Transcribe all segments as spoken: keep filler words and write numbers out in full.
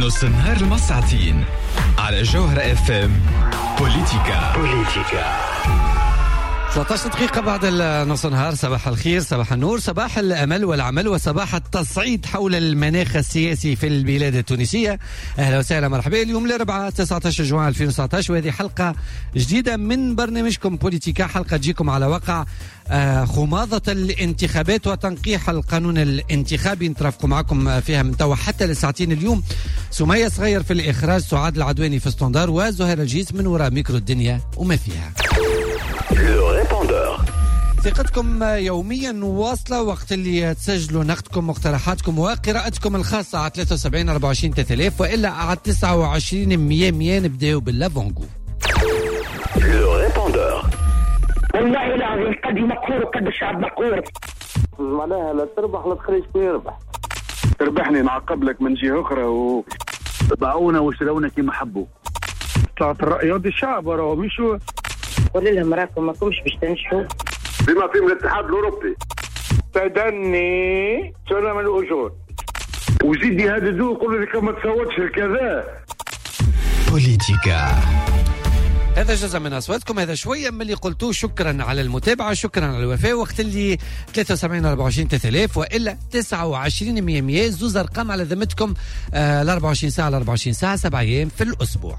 نص النهار المساعتين على جوهرة اف ام. بوليتيكا بوليتيكا ثلاثة عشر دقيقة بعد نص النهار. صباح الخير، صباح النور، صباح الأمل والعمل وصباح التصعيد حول المناخ السياسي في البلاد التونسية. أهلا وسهلا، مرحبا. اليوم الأربعاء تسعة عشر جوان ألفين وتسعة عشر وهذه حلقة جديدة من برنامجكم بوليتيكا، حلقة تجيكم على وقع خماضة الانتخابات وتنقيح القانون الانتخابي. نترافقوا معكم فيها من توا حتى لساعتين اليوم. سمية صغير في الإخراج، سعاد العدواني في ستوندار، وزهير الجيس من وراء ميكرو الدنيا وما فيها. ثقتكم يوميا واصلة وقت اللي تسجلوا نقدكم مقترحاتكم وقراءتكم الخاصة على ثلاثة وسبعين أربعة وعشرين ثلاثة آلاف وإلا على تسعة وعشرين مية مية. نبداو باللافونغو. والله العظيم قد مقهور وقد الشعب مقهور. معناها لا تربح لا تخرج يربح. تربحني نعقب لك من جهة أخرى و باعونا واشترونا كيما حبوا. طلعت الرأي ودي الشعب راهو مشوا. قول لهم راكم ماكمش باش تنجحوا بما فيهم الاتحاد الأوروبي. تدني سلام الأجور وزيد يهددوه يقولوا لك ما تصوتش الكذا. بوليتيكا. هذا جزء من أصواتكم، هذا شوية من اللي قلتوه. شكرا على المتابعة، شكرا على الوفاء. وقت اللي ثلاثة وسبعين أربعة وعشرين ثلاثة آلاف وإلا تسعة وعشرين مية مية. زوز أرقام على ذمتكم. آه ال أربعة وعشرين ساعة ل أربعة وعشرين ساعة، سبع أيام في الأسبوع.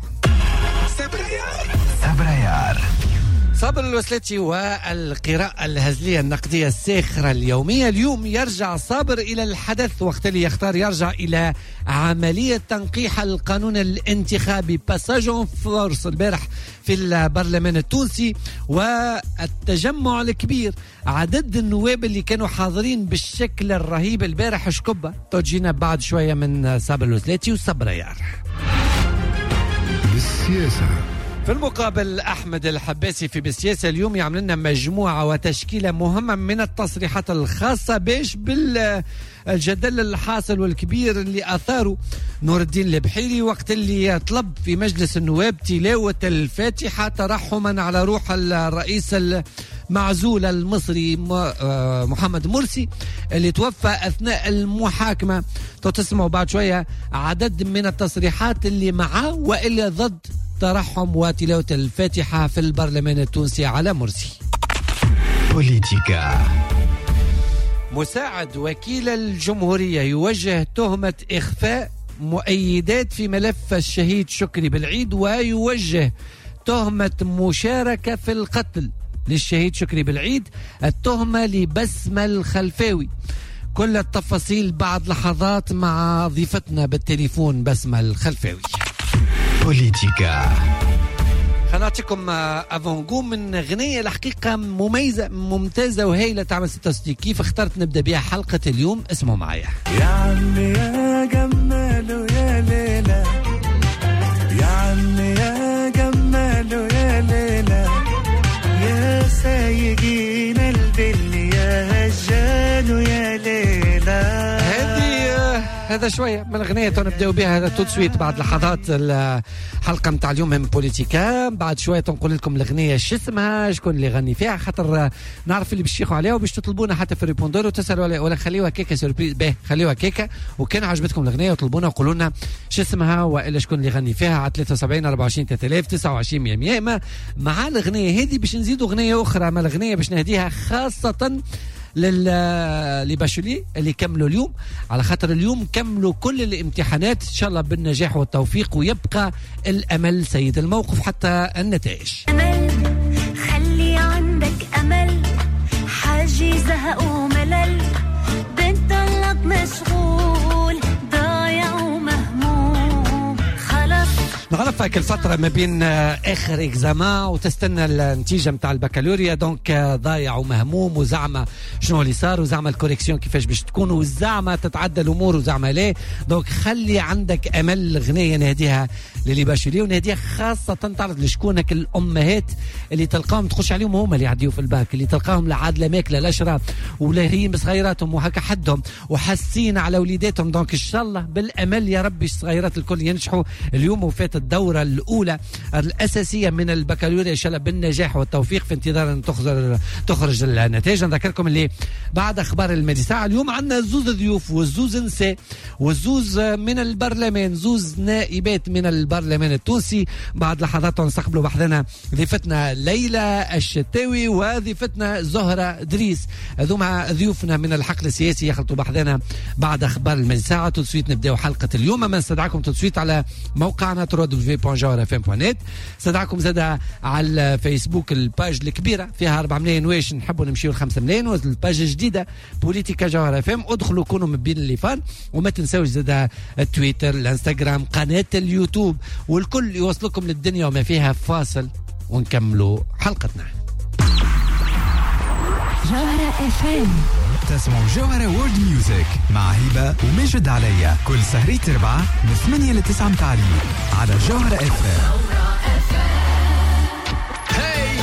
سبريار صابر الوسلاتي والقراءة الهزلية النقدية الساخرة اليومية. اليوم يرجع صابر إلى الحدث وقت اللي يختار يرجع إلى عملية تنقيح القانون الانتخابي، باساجون فورس البارح في البرلمان التونسي، والتجمع الكبير. عدد النواب اللي كانوا حاضرين بالشكل الرهيب البارح شكبة. توجينا بعد شوية من صابر الوسلاتي وصبريار. بالسياسة. في المقابل أحمد الحباسي في بالسياسة اليوم يعمل لنا مجموعة وتشكيلة مهمة من التصريحات الخاصة باش بالجدل الحاصل والكبير اللي أثاره نور الدين البحيري وقت اللي طلب في مجلس النواب تلاوة الفاتحة ترحما على روح الرئيس المعزول المصري محمد مرسي اللي توفى أثناء المحاكمة. تسمعوا بعد شوية عدد من التصريحات اللي معه وإلا ضد ترحم وتلاوة الفاتحة في البرلمان التونسي على مرسي. بوليتيكا. مساعد وكيل الجمهورية يوجه تهمة إخفاء مؤيدات في ملف الشهيد شكري بالعيد، ويوجه تهمة مشاركة في القتل للشهيد شكري بالعيد، التهمة لبسمة الخلفاوي. كل التفاصيل بعد لحظات مع ضيفتنا بالتليفون بسمة الخلفاوي. بوليتيكا. خلاتكم افونغو من غنية الحقيقة مميزة ممتازة وهيلة تعمل ستة وستين. كيف اخترت نبدأ بها حلقة اليوم؟ اسمعوا معايا. يا عمي يا جمال يا ليلى، يا عمي يا جمال يا ليلى، يا سايقين البل يا هجان يا ليلى. هذا شوية من الأغنية تنبدأ بها هذا توت سويت بعد لحظات الحلقة متاع اليوم من بوليتيكا. بعد شوية تنقول لكم الأغنية شو اسمها، شكون اللي غني فيها، خاطر نعرف اللي باش يخوا عليها وباش تطلبونا حتى في الريبوندور وتسألوا عليها، ولا خليوها كيكة سوربريز. باهي خليوها كيكة، وكان عجبتكم الأغنية وطلبونا وقولوا لنا شو اسمها وإلا شكون اللي غني فيها على ثلاثة وسبعين أربعة وعشرين ثلاثة آلاف تسعة وعشرين مية مية. ما مع الأغنية هذه باش نزيدوا أغنية أخرى، ما الأغنية باش نهديها خاصة لباشولي اللي كملوا اليوم، على خاطر اليوم كملوا كل الامتحانات إن شاء الله بالنجاح والتوفيق، ويبقى الأمل سيد الموقف حتى النتائج. أمل خلي عندك أمل، حاجي زهق وملل، بنطلق مشغول ضايع ومهموم خلاص. نعرف هاك الفترة ما بين آخر إكزامان وتستنى النتيجة متاع البكالوريا، دونك ضايع ومهموم وزعمة شنو اللي صار وزعمة الكوريكسيون كيفاش باش تكون وزعمة تتعدى الأمور وزعمة ليه. دونك خلي عندك أمل. غنية نهديها للي باشولي ونهديها خاصة تعرض لشكونك الأمهات اللي تلقاهم تخش عليهم هما اللي يعديوا في الباك، اللي تلقاهم لعاد ماكلة الأشرة ولاهين بصغيراتهم وهكا حدهم وحاسين على وليداتهم. دونك إن شاء الله بالأمل يا ربي الصغيرات الكل ينجحوا. اليوم وفات الدور الدورة الأولى الأساسية من البكالوريا إن شاء الله بالنجاح والتوفيق، في انتظار أن تخرج تخرج النتائج. نذكركم اللي بعد أخبار المديساعة اليوم عندنا زوز ضيوف والزوز نساء والزوز من البرلمان، زوز نائبات من البرلمان التونسي. بعد لحظات نستقبلوا بحثنا ضيفتنا ليلى الشتاوي وضيفتنا زهرة دريس، هذوما ضيوفنا من الحقل السياسي يخلطوا بحثنا بعد أخبار المديساعة. تسويت نبداو حلقة اليوم، أما نستدعكم تسويت على موقعنا دبليو دبليو دبليو دوت جوهر اف ام دوت نت. استدعكم زادا على الفيسبوك الباج الكبيرة فيها أربعة ملايين واش نحبوا نمشيو لخمسة ملايين، والباج الجديدة بوليتيكا جوهر اف ام. ادخلوا كونوا من بين اللي فان، وما تنسوش زادا التويتر الانستغرام قناة اليوتيوب، والكل يوصلكم للدنيا وما فيها. فاصل ونكملوا حلقتنا. جوهر اف ام. تسمعوا جوهرة وورد ميوزك مع هبة ومجد عليا كل سهرية أربعة من ثمانية لتسعة متاع الليل على جوهرة اف ام. هاي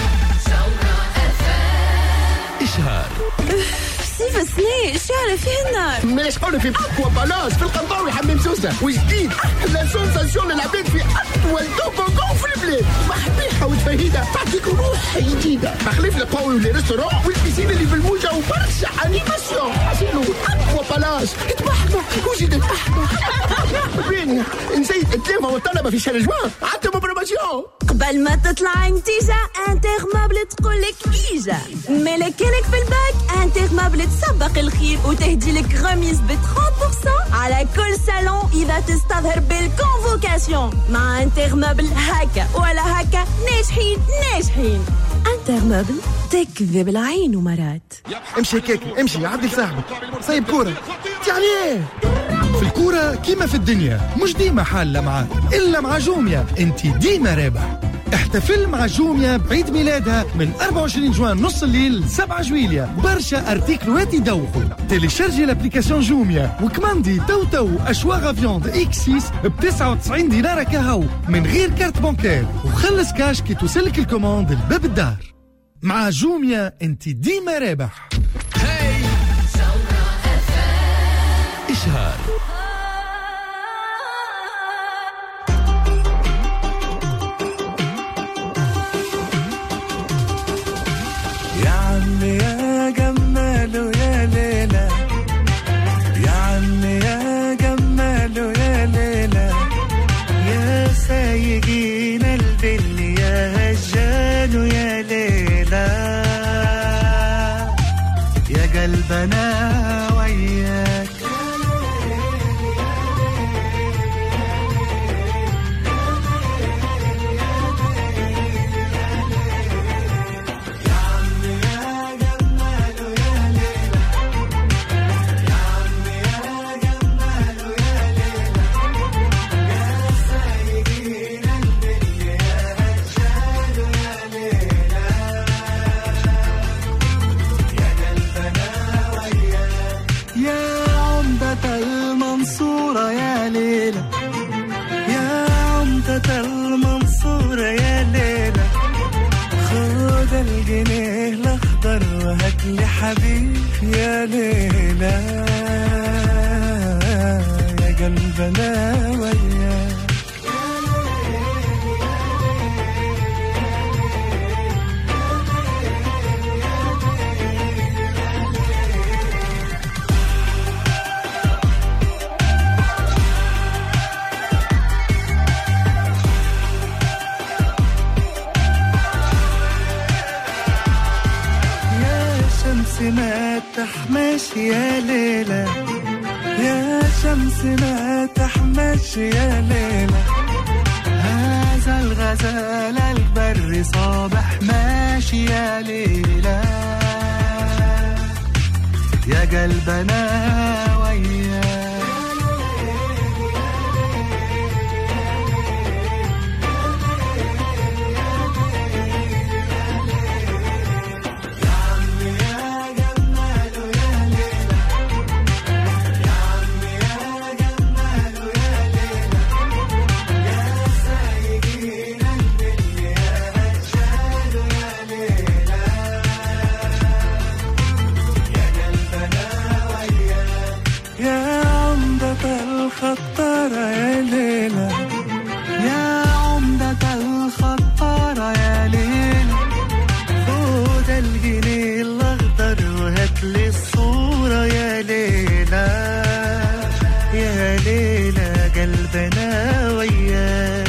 إشهار سيف سني الشارع فيه النار، مش حول في أقوى بلاص في القنطاوي حمام سوسة، وجديد أحلى سونساسيون للعباد في أطول توبوغون في البلاد، محبيحة وتفهيدة تعطيك روح جديدة، تخليف القوي والريستوران والبيسين اللي في الموجة وبرشا أنيماسيون. حسينو أقوى بلاص تبحنا وزيد الأحمر بيني نسيت التلفة والطلبة في شارجمان عدتم بروماسيون. قبل ما تطلع نتيجة انترمابل تقولك إيجا، ملكينك في الباك انترمابل تسبق الخير وتهدي لك غميز ب ثلاثين بالمية على كل صالون إذا تستظهر بالكونفوكاسيون. مع انترمابل هكا ولا هكا ناجحين ناجحين. انترمابل تكذب العين ومرات. امشي كيكي امشي عدل صاحبك صايب كورة يعني ايه؟ في الكورة كيما في الدنيا مش ديما حالة معاك إلا مع جوميا، انت ديما رابح. احتفل مع جوميا بعيد ميلادها من أربعة وعشرين جوان نص الليل سبعة جويليا. برشا ارتيكلوات يدوخوا. تيليشارجي لابليكاسيون جوميا وكماندي تو تو اشواغ فيوند اكس ستة ب تسعة وتسعين دينار كهو من غير كارت بانكير، وخلص كاش كي توصلك الكوماند لباب الدار. مع جوميا انت ديما رابح. هاي إشهار يا عمي يا جماله يا ليلى، يا عمي يا جماله يا ليلى، يا سايقين البل يا هجانو يا ليلى، يا قلبنا وياك الجنيه الاخضر وهات لي حبيب يا ليلى، يا قلبنا وياك. ما تحماش يا ليلى، يا شمس ما تحماش يا ليلى، هذا الغزال البر صابح ماشي يا ليلى، يا قلبنا وياك. الخطارة يا ليلى، يا يا ليلى قلبنا وياك.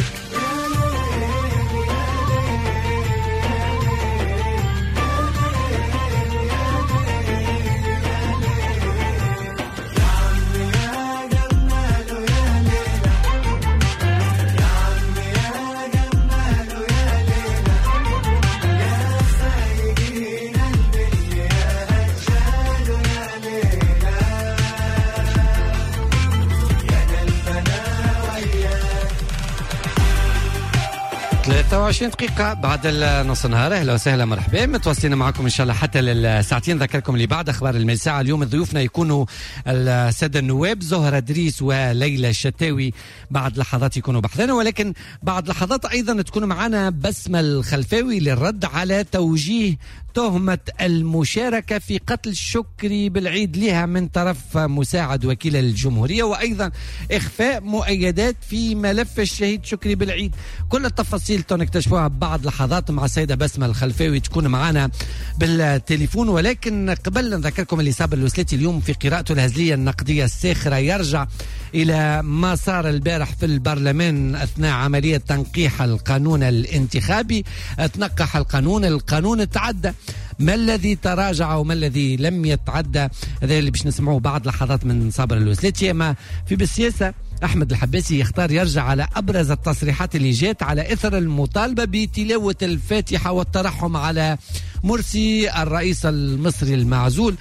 ثلاثة وعشرين دقيقة بعد نص النهار. أهلا وسهلا مرحبا، متواصلين معكم إن شاء الله حتى للساعتين. ذكركم اللي بعد أخبار المساء. اليوم ضيوفنا يكونوا السادة النواب زهرة دريس وليلى الشتاوي، بعد لحظات يكونوا بحثنا، ولكن بعد لحظات أيضا تكون معنا بسمة الخلفاوي للرد على توجيه تهمة المشاركة في قتل شكري بالعيد لها من طرف مساعد وكيل الجمهورية، وأيضا إخفاء مؤيدات في ملف الشهيد شكري بالعيد. كل التفاصيل تنكتشفوها بعد لحظات مع السيدة بسمة الخلفاوي تكون معنا بالتليفون. ولكن قبل نذكركم اللي صاب الوسلاتي اليوم في قراءته الهزلية النقدية الساخرة يرجع إلى ما صار البارح في البرلمان أثناء عملية تنقيح القانون الانتخابي. تنقح القانون، القانون تعدى، ما الذي تراجع وما الذي لم يتعدى؟ هذا اللي باش نسمعوه بعد لحظات من صابر الوسلاتي. أما في بالسياسة أحمد الحباسي يختار يرجع على أبرز التصريحات اللي جات على إثر المطالبة بتلاوة الفاتحة والترحم على مرسي الرئيس المصري المعزول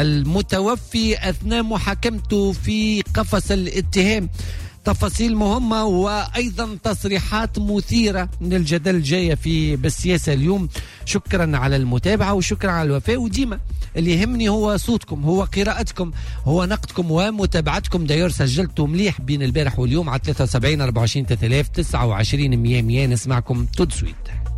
المتوفي أثناء محاكمته في قفص الاتهام. تفاصيل مهمة وأيضا تصريحات مثيرة من الجدل الجاية في بالسياسة اليوم. شكرا على المتابعة وشكرا على الوفاء، وديما اللي يهمني هو صوتكم، هو قراءتكم، هو نقدكم ومتابعتكم. داير سجلتوا مليح بين البارح واليوم على ثلاثة وسبعين أربعة وعشرين ثلاثة آلاف تسعة وعشرين مية مية. نسمعكم تود سويت.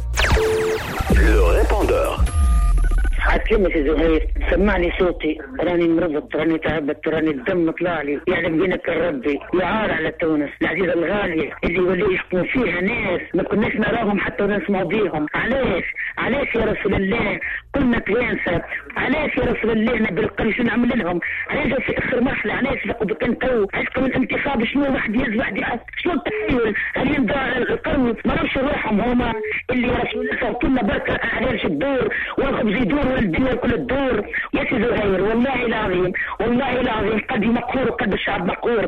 عتلمة زهير، سمع لي صوتي، راني مرضت، راني تعبت، راني الدم طلع لي، يعلم دينك الربي، يعار على تونس العزيزة الغالية اللي يولي يشكون فيها ناس ما كناش نراهم حتى ونسمع بيهم. علاش؟ علاش يا رسول الله؟ كلنا توانسة، علاش يا رسول الله نبي القرن شو نعمل لهم؟ علاش في اخر مرحلة؟ علاش لقد كان تو عشكم الانتخاب شنو واحد يز واحد يحس شنو التحول؟ هل ينضع القرن ما راهش روحهم هما اللي يا رسول الله كلنا بركة علاش الدور والخبز يدور والدنيا كل الدور. يا سي زهير والله العظيم والله العظيم قد مقهور وقد الشعب مقهور.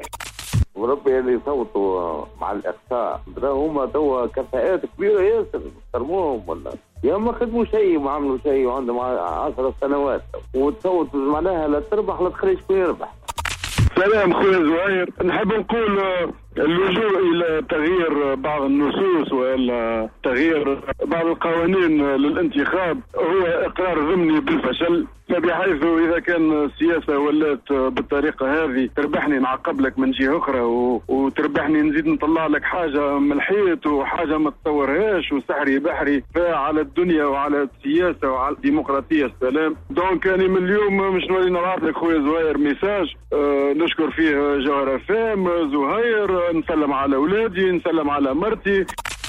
وربي اللي يصوتوا مع الاخفاء هما توا كفاءات كبيره ياسر، ترموهم ولا يا ما خدموا شيء وما عملوا شيء وعندهم عشر سنوات وتصوت معناها لا تربح لا تخلي شكون يربح. سلام خويا زهير، نحب نقول اللجوء الى تغيير بعض النصوص والا تغيير بعض القوانين للانتخاب هو اقرار ضمني بالفشل، فبحيث اذا كان السياسه ولات بالطريقه هذه تربحني نعقب لك من جهه اخرى و... وتربحني نزيد نطلع لك حاجه من الحيط وحاجه ما تطورهاش وسحري بحري على الدنيا وعلى السياسه وعلى الديمقراطيه السلام. دونك انا من اليوم مش نولي نبعث لك خويا زهير ميساج أه نشكر فيه جوهر فام زهير، نسلم على اولادي، نسلم على مرتي.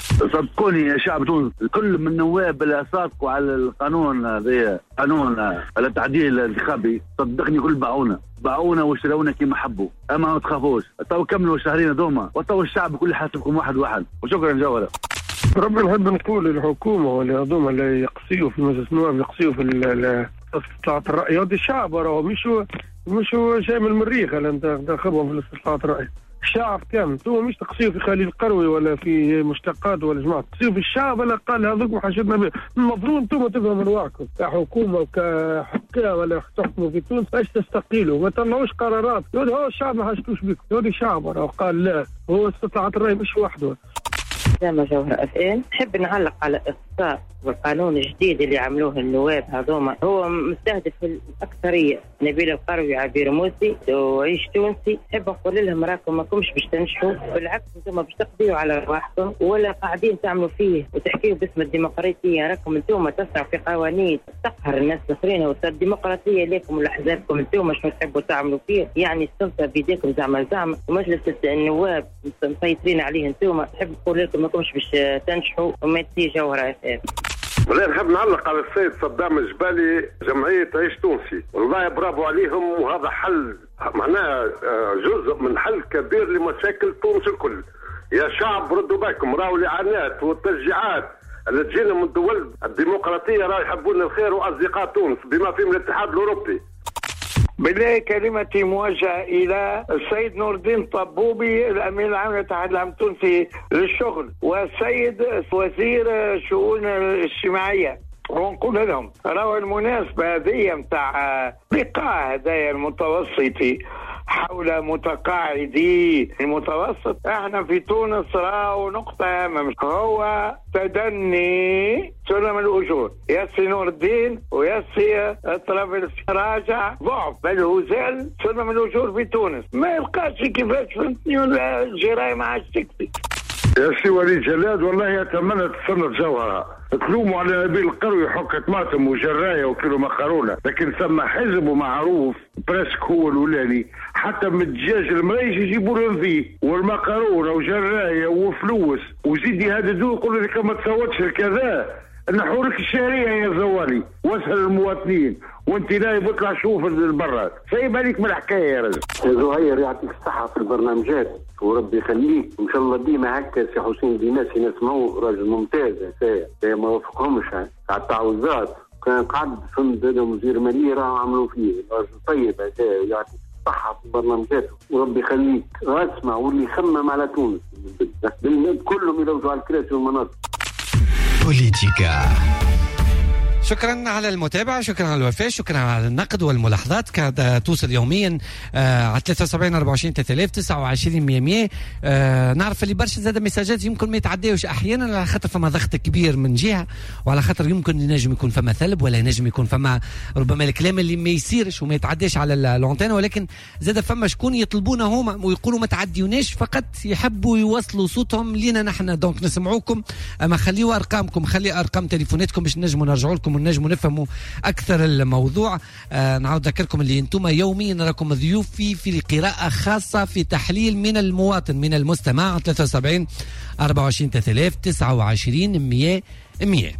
صدقوني يا شعب تونس كل من نواب اللي صادقوا على القانون هذا قانون على التعديل الانتخابي، صدقني كل باعونا باعونا وشرونا كيما حبوا، اما ما تخافوش تو كملوا الشهرين هذوما وتو الشعب كل حاسبكم واحد واحد. وشكرا جوهر. ربي نحب نقول للحكومه واللي هذوما اللي يقصيوا في مجلس النواب يقصيوا في استطلاعات الراي، هذا الشعب راهو مش مش شيء من المريخ اللي انت داخلهم في استطلاعات الراي. الشعب كامل، انتم مش تقصيوا في خليل القروي ولا في مشتقات ولا جماعه، تقصيوا في الشعب اللي قال هذوك محاشدنا به. المفروض انتم تفهموا رواحكم كحكومه وكحكام ولا تحكموا في تونس باش تستقيلوا، ما تطلعوش قرارات يقول هو الشعب ما حاجتوش بكم، يقول الشعب راه قال لا، هو استطلاعات الراي مش وحده. سلامة جوهر أفئين. نحب نعلق على إخفاء والقانون الجديد اللي عملوه النواب هذوما، هو مستهدف الأكثرية، نبيل القروي عبير موسي وعيش تونسي. نحب نقول لهم راكم ما كمش باش تنجحوا، بالعكس انتم باش تقضيوا على رواحكم ولا قاعدين تعملوا فيه وتحكيوا باسم الديمقراطية. راكم انتم تسعوا في قوانين تقهر الناس الاخرين، والديمقراطية ليكم ولاحزابكم انتم شنو تحبوا تعملوا فيه، يعني السلطة بيديكم زعما زعما، ومجلس النواب مسيطرين عليه انتم. نحب نقول لكم ما كمش باش تنجحوا وما تسي جوهر أفئين. والله نحب نعلق على السيد صدام الجبالي جمعية عيش تونسي، والله برافو عليهم، وهذا حل معناها جزء من حل كبير لمشاكل تونس الكل. يا شعب ردوا بالكم، راهو الاعانات والتشجيعات اللي تجينا من الدول الديمقراطيه راه يحبون الخير واصدقاء تونس بما فيهم الاتحاد الاوروبي. بالله كلمتي موجهه الى السيد نور الدين طبوبي الامين العام للاتحاد العام التونسي للشغل والسيد وزير الشؤون الاجتماعيه، ونقول لهم راهو المناسبه هذه نتاع لقاء هدايا المتوسطي حول متقاعدي المتوسط. احنا في تونس راهو نقطة هامة هو تدني سلم الأجور. ياسي نور الدين وياسي الطرابلسي راجع ضعف، بل هو زال سلم الأجور في تونس. ما يبقاش كيفاش فهمتني ولا الجراية ما عادش تكفي. يا سي وليد جلاد والله أتمنى تصنف جوهرة. تلوموا على نبيل القروي حك طماطم وجرايه وكيلو مكرونه، لكن ثم حزب معروف بريسك هو الاولاني، حتى من الدجاج المريش يجيبوا له فيه والمكرونه وجرايه وفلوس وزيدي هذا دو يقول لك ما تصوتش الكذا نحورك الشهريه يا زوالي واسهل المواطنين وانت نايب اطلع شوف البراد. سايب عليك من الحكايه يا رجل. يا زهير يعطيك الصحه في البرنامجات وربي يخليك ان شاء الله ديما هكا. سي حسين ديناسي نسمعوه راجل ممتاز هكايا، ما وفقهمش على التعويضات. كان قعد فند وزير ماليه راهو عملوا فيه راجل طيب هكايا، يعطيك الصحه في برنامجاته وربي يخليك. اسمع واللي يخمم على تونس كلهم يلوجوا على الكراسي والمناصب. بوليتيكا. شكرا على المتابعة، شكرا على الوفاء، شكرا على النقد والملاحظات. كانت توصل يوميا آه على ثلاثة وسبعين أربعة وعشرين ثلاثة آلاف تسعة وعشرين مية مية. آه نعرف اللي برشا زاد مساجات يمكن ما يتعداوش احيانا على خاطر فما ضغط كبير من جهة، وعلى خاطر يمكن ينجم يكون فما ثلب ولا ينجم يكون فما ربما الكلام اللي ما يصيرش وما يتعداش على الانتين، ولكن زاد فما شكون يطلبونا هما ويقولوا ما تعديوناش، فقط يحبوا يوصلوا صوتهم لينا نحن. دونك نسمعوكم، اما خليوا ارقامكم، خلي ارقام تليفوناتكم باش نجموا نرجعوا لكم ونجموا نفهموا اكثر الموضوع. آه نعاود نذكركم اللي انتم يوميا راكم ضيوفي في قراءه خاصه في تحليل من المواطن من المستمع. ثلاثة وسبعين أربعة وعشرين ثلاثة آلاف تسعة وعشرين مية مية.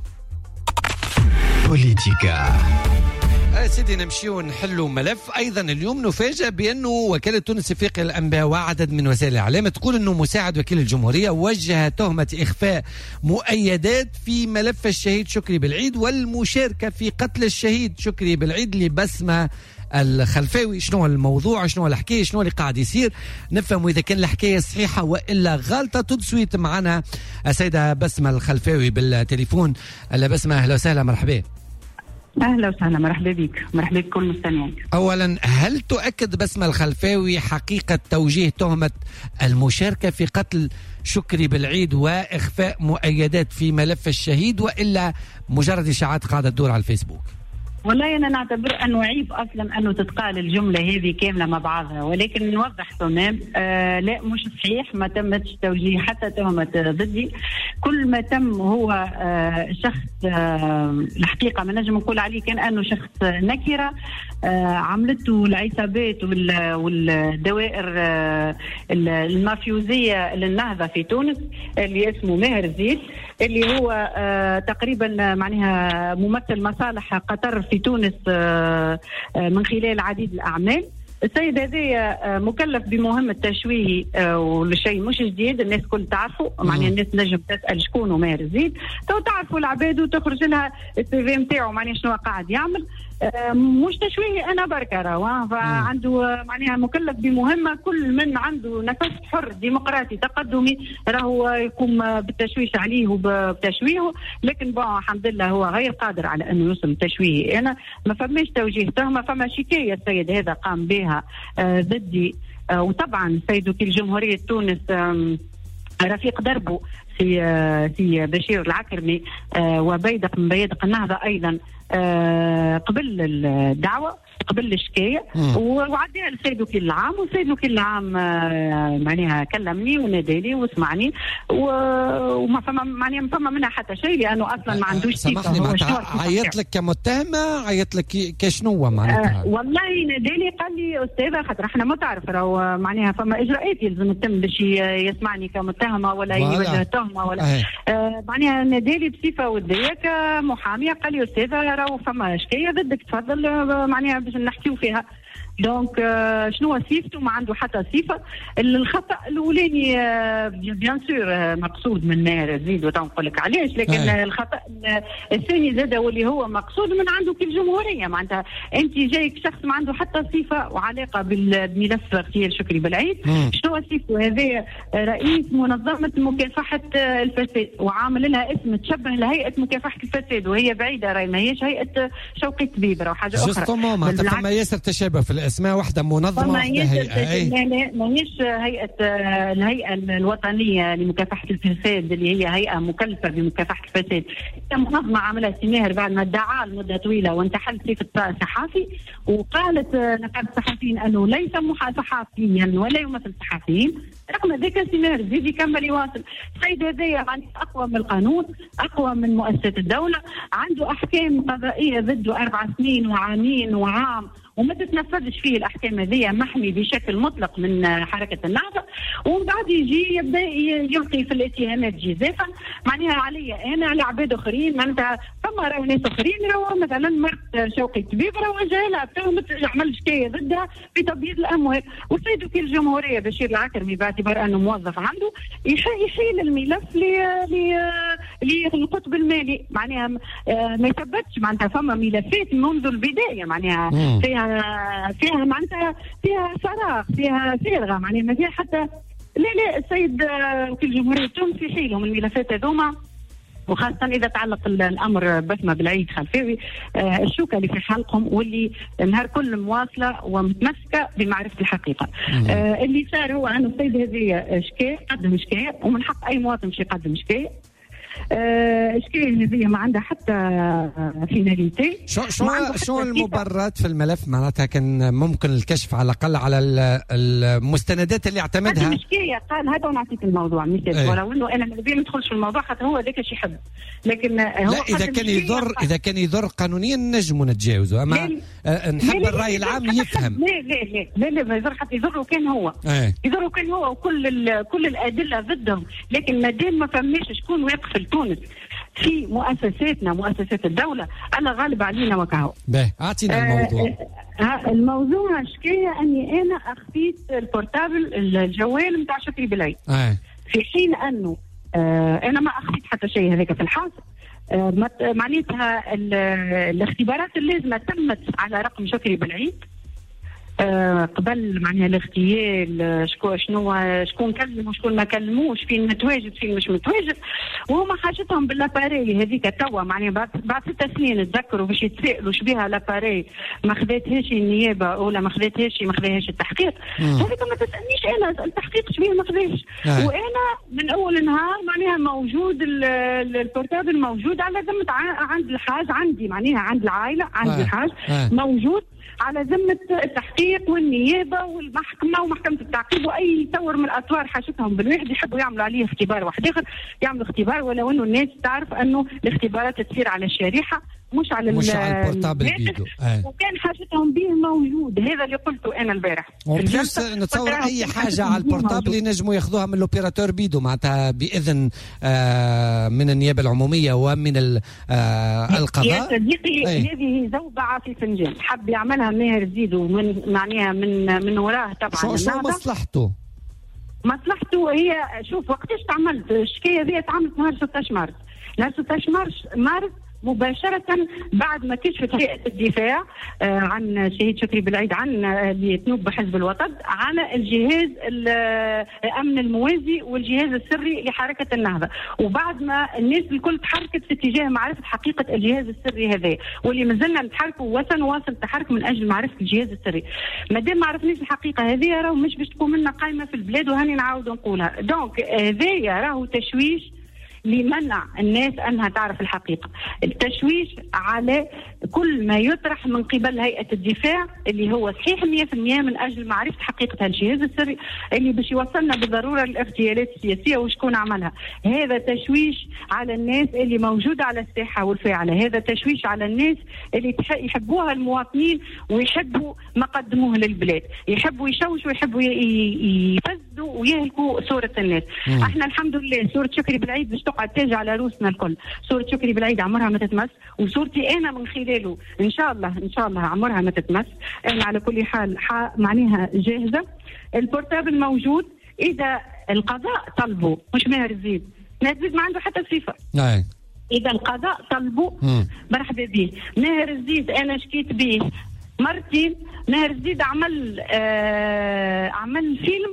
بوليتيكا. سيدي نمشيو نحلوا ملف. ايضا اليوم نفاجأ بانه وكاله تونس افريقيا الانباء وعدد من وسائل الاعلام تقول انه مساعد وكيل الجمهوريه وجه تهمه اخفاء مؤيدات في ملف الشهيد شكري بالعيد والمشاركه في قتل الشهيد شكري بالعيد لبسمه الخلفاوي. شنو الموضوع، شنو الحكايه، شنو اللي قاعد يصير، نفهم اذا كان الحكايه صحيحه والا غلطه. تدسويت معنا السيده بسمه الخلفاوي بالتليفون. بسمه اهلا وسهلا، مرحبا. اهلا وسهلا، مرحبا بك، مرحبا بكل مستمعين. اولا هل تؤكد بسمه الخلفاوي حقيقه توجيه تهمه المشاركه في قتل شكري بالعيد واخفاء مؤيدات في ملف الشهيد، والا مجرد اشاعات قاعده تدور على الفيسبوك؟ والله أنا نعتبر أنه عيب أصلا أنه تتقال الجملة هذه كاملة مع بعضها، ولكن نوضح تمام. آه لا مش صحيح، ما تمتش توجيه حتى تهمة ضدي. كل ما تم هو آه شخص آه الحقيقة ما نجم نقول عليه كان أنه شخص نكرة آه عملته العصابات والدوائر آه المافيوزية للنهضة في تونس اللي اسمه ماهر زيد، اللي هو آه تقريبا معناها ممثل مصالح قطر في تونس من خلال عديد الأعمال. السيد هذا مكلف بمهمة تشويه والشيء مش جديد، الناس كل تعرفوا، معناها الناس نجم تسأل شكون ماهر زيد تو تعرفوا العباد وتخرج لها السي في نتاعو معناها شنو قاعد يعمل. مش تشويه انا بركة راهو، فعنده معناها مكلف بمهمة. كل من عنده نفس حر ديمقراطي تقدمي راهو يقوم بالتشويش عليه وبتشويهه، لكن بون الحمد لله هو غير قادر على انه يوصل تشويه. انا ما فماش توجيه تهمة، فما شكاية السيد هذا قام بها آه ضدي. آه وطبعا السيد وكيل جمهورية تونس آه رفيق دربه في آه في بشير العكرمي آه وبيدق من بيدق النهضة ايضا آه قبل الدعوة قبل الشكاية، وعديها للسيد وكيل العام، والسيد وكيل العام آه معناها كلمني وناديلي وسمعني وما فما معناها ما فما منها حتى شيء، لانه اصلا ما عندوش سامحني معناتها عيط لك كمتهمة، عيط لك كشنو معناتها؟ آه والله ناديلي قال لي استاذة خاطر احنا ما تعرف راهو معناها فما اجراءات يلزم يتم باش يسمعني كمتهمة ولا يوجه تهمة ولا آه معناها ناديلي بصفة ودية كمحامية قال لي استاذة راهو فما شكاية ضدك تفضل معناها باش نحكيو فيها. دونك آه شنو صفته؟ ما عنده حتى صفه. الخطا الاولاني آه بيان سور آه مقصود من نار زيد وتنقول لك علاش، لكن آه. الخطا الثاني زاد واللي هو مقصود من عنده كالجمهوريه، معناتها انت جايك شخص ما عنده حتى صفه وعلاقه بملف اغتيال شكري بالعيد. شنو صفته؟ هذا رئيس منظمه مكافحه الفساد وعامل لها اسم تشبه لهيئه مكافحه الفساد، وهي بعيده راهي ماهيش هيئه شوقي الطبيب او حاجه اخرى. جوستومون معناتها فما ياسر تشابه في الاسماء، واحده منظمه واحده هيئه. لا لا ماهيش هيئه الهيئه الوطنيه لمكافحه الفساد اللي هي هيئه مكلفه بمكافحه الفساد، هي منظمه عملها سماهر بعد ما ادعى لمده طويله وانتحل صفه صحافي، وقالت نقابه الصحفيين انه ليس صحفيا ولا يمثل صحفيين. رغم ذلك سماهر زيد يكمل يواصل. السيد هذايا اقوى من القانون، اقوى من مؤسسات الدوله، عنده احكام قضائيه ضده اربع سنين وعامين وعام وما تتنفذش فيه الاحكام هذه، محمي بشكل مطلق من حركه النهضه، ومن بعد يجي يبدا يلقي في الاتهامات جزافا معناها عليا انا على عباد اخرين. معناتها فما راهو ناس اخرين راهو مثلا مرت شوقي الطبيب راهو جايلها تهمت عمل شكايه ضدها في تبييض الاموال، والسيد وكيل الجمهوريه بشير العكرمي باعتبار انه موظف عنده يحيل الملف للقطب المالي، معناها ما يثبتش. معناتها فما ملفات منذ البدايه معناها فيها فيها معناتها فيها فراغ، فيها صيغه معناها ما فيها حتى لا لا السيد وكيل الجمهوريه التونسي يحيلهم الملفات هذوما، وخاصة إذا تعلق الأمر بسمة بالعيد خلفاوي آه الشوكة اللي في حلقهم واللي نهار كل مواصلة ومتمسكة بمعرفة الحقيقة. آه اللي صار هو أنه السيد هذه شكاية قدم شكاية، ومن حق أي مواطن باش يقدم شكاية. الشكاية هذه ما عندها حتى فيناليتي. شو شو شو المبررات في الملف؟ معناتها كان ممكن الكشف على الأقل على المستندات اللي اعتمدها. هذه الشكاية قال هذا ونعطيك الموضوع مثال ايه. ولو انه انا ما ندخلش في الموضوع خاطر هو ذاك شي يحب، لكن هو لا اذا كان يضر اذا كان يضر قانونيا نجموا نتجاوزوا، اما نحب الرأي العام يفهم. لا لا لا لا لا ما يضر حتى يضر كان هو ايه. يضر كان هو وكل كل الأدلة ضدهم، لكن ما دام ما فماش شكون واقف في تونس في مؤسساتنا مؤسسات الدولة أنا غالب علينا وكهو. باهي أعطينا الموضوع. آه الموضوع شكاية أني أنا أخفيت البورتابل الجوال متاع شكري بالعيد آه. في حين أنه آه أنا ما أخفيت حتى شيء هذاك في الحاصل. آه معناتها الاختبارات اللازمة تمت على رقم شكري بالعيد آه قبل معناها الاغتيال، شكون شنو شكون كلم وشكون ما كلموش، فين متواجد فين مش متواجد، وهما حاجتهم بالاباري هذيك توا معناها بعد بعد ست سنين تذكروا باش يتسائلوا شبيها لاباري ما خذاتهاش النيابه ولا ما خذاتهاش ما خذاهاش التحقيق. هذيك ما تسالنيش انا التحقيق شبيه ما خذاش آه. وانا من اول النهار معناها موجود البورتابل موجود على ذمه عند الحاج عندي معناها عند العائله عند آه. الحاج آه. موجود على ذمة التحقيق والنيابة والمحكمة ومحكمة التعقيب وأي ثور من الأطوار حاجتهم بالواحد يحبوا يعملوا عليه اختبار واحد آخر، يعملوا اختبار ولو إنه الناس تعرف إنه الاختبارات تصير على الشريحة مش على مش على البورتابل بيدو آه. وكان حاجتهم به موجود، هذا اللي قلته أنا البارح. وبلس نتصور أي حاجة على البورتابل ينجموا ياخذوها من الأوبيراتور بيدو معناتها بإذن آه من النيابة العمومية ومن آه القضاء. يا صديقي هذه زوبعة في فنجان حب يعملها ماهر زيدو من معناها من من وراه طبعا. شو شو مصلحته؟ مصلحته هي شوف وقتاش تعملت الشكاية هذه تعملت نهار ستة عشر مارس، نهار ستة عشر مارس مباشرة بعد ما كشفت هيئة الدفاع آه عن شهيد شكري بالعيد عن اللي تنوب بحزب الوطن على الجهاز الأمن الموازي والجهاز السري لحركة النهضة، وبعد ما الناس الكل تحركت في اتجاه معرفة حقيقة الجهاز السري هذا واللي مازلنا نتحركوا وسنواصل التحرك من أجل معرفة الجهاز السري. ما دام ما عرفناش الحقيقة هذه راهو مش باش تكون لنا قائمة في البلاد وهاني نعاود نقولها. دونك هذايا راهو تشويش لمنع الناس أنها تعرف الحقيقة، التشويش على كل ما يطرح من قبل هيئة الدفاع اللي هو صحيح مية في المية من أجل معرفة حقيقة الجهاز السري اللي باش يوصلنا بالضرورة للاغتيالات السياسية وشكون عملها. هذا تشويش على الناس اللي موجودة على الساحة والفاعلة، هذا تشويش على الناس اللي يحبوها المواطنين ويحبوا ما قدموه للبلاد، يحبوا يشوشوا ويحبوا يفسدوا ويهلكوا صوره الناس. مم. احنا الحمد لله صوره شكري بالعيد باش تقعد تاج على روسنا الكل. صوره شكري بالعيد عمرها ما تتمس، وصورتي انا من خلاله ان شاء الله ان شاء الله عمرها ما تتمس. انا على كل حال معناها جاهزه. البورتابل موجود، اذا القضاء طلبه مش ماهر الزيد، ماهر الزيد ما عنده حتى صفه. نعم. اذا القضاء طلبه مرحبا به. ماهر الزيد انا شكيت به مرتين. ماهر الزيد عمل آه عمل فيلم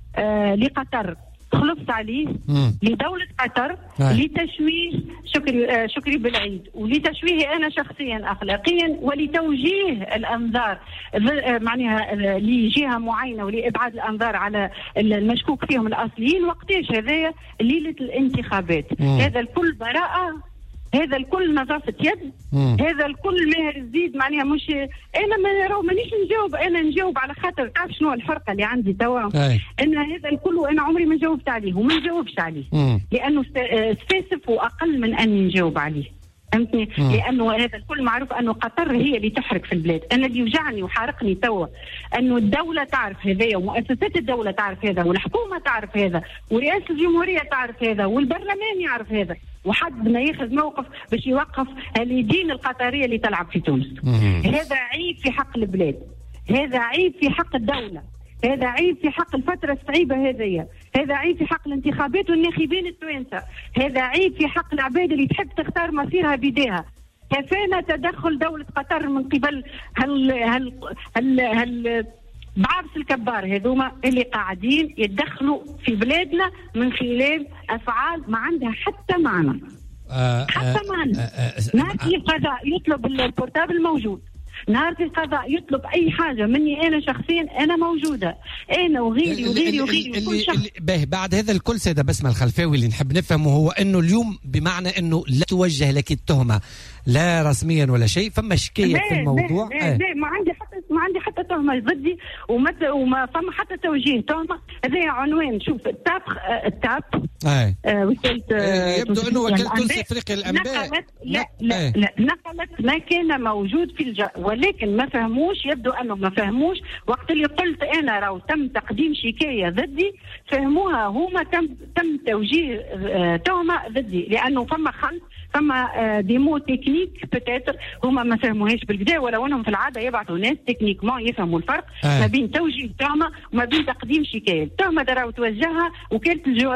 آه لقطر، خلصت عليه مم. لدولة قطر آه. لتشويه شكري آه شكري بالعيد، ولتشويه أنا شخصيا أخلاقيا، ولتوجيه الأنظار آه معناها آه لجهة معينة، ولإبعاد الأنظار على المشكوك فيهم الأصليين. وقتاش هذايا ليلة الانتخابات. مم. هذا الكل براءة، هذا الكل نظافة يد. مم. هذا الكل ماهر الزيد معناها مش انا ما راهو مانيش نجاوب، انا نجاوب على خاطر تعرف شنو الفرقه اللي عندي توا، ان هذا الكل وانا عمري ما جاوبت عليه وما نجاوبش عليه. مم. لانه سفاسف واقل من اني نجاوب عليه، فهمتني؟ لانه هذا الكل معروف انه قطر هي اللي تحرك في البلاد. انا اللي يوجعني وحارقني توا انه الدوله تعرف هذايا، ومؤسسات الدوله تعرف هذا، والحكومه تعرف هذا، ورئاسه الجمهوريه تعرف هذا، والبرلمان يعرف هذا، وحد ما ياخذ موقف باش يوقف اليدين القطريه اللي تلعب في تونس. هذا عيب في حق البلاد، هذا عيب في حق الدوله، هذا عيب في حق الفترة الصعيبة هذه، هذا عيب في حق الانتخابات والناخبين التوانسة، هذا عيب في حق العباد اللي تحب تختار مصيرها بيديها. كفانا تدخل دولة قطر من قبل هال هال هال, هال بعرس الكبار هذوما اللي قاعدين يتدخلوا في بلادنا من خلال أفعال ما عندها حتى معنى. آه حتى معنى. نهار القضاء يطلب البورتابل موجود، نهار القضاء يطلب اي حاجه مني انا شخصيا انا موجوده، انا وغيري وغيري وغيري وكل شخص. باهي بعد هذا الكل سيدة بسمة الخلفاوي اللي نحب نفهمه هو انه اليوم بمعنى انه لا توجه لك التهمه لا رسميا ولا شيء، فما شكايه في الموضوع. لا, لا, لا ما عندي حتى ما عندي حتى تهمه ضدي، وما وما فما حتى توجيه تهمه. هذا عنوان شوف التاب التاب اي آه وكالة آه يبدو انه وكالة تونس افريقيا الانباء نقلت لا لا, لا, لا نقلت ما كان موجود في الج... ولكن ما فهموش، يبدو انه ما فهموش وقت اللي قلت انا راهو تم تقديم شكايه ضدي، فهموها هما تم تم توجيه آه تهمه ضدي، لانه فما خلط فما آه ديمو تكنيك بتاتر هما ما فهموهاش بالكدا، ولو انهم في العاده يبعثوا ناس تكنيك ما يفهموا الفرق آه. ما بين توجيه تهمه وما بين تقديم شكايه. التهمه راهو توجهها وكاله الجو...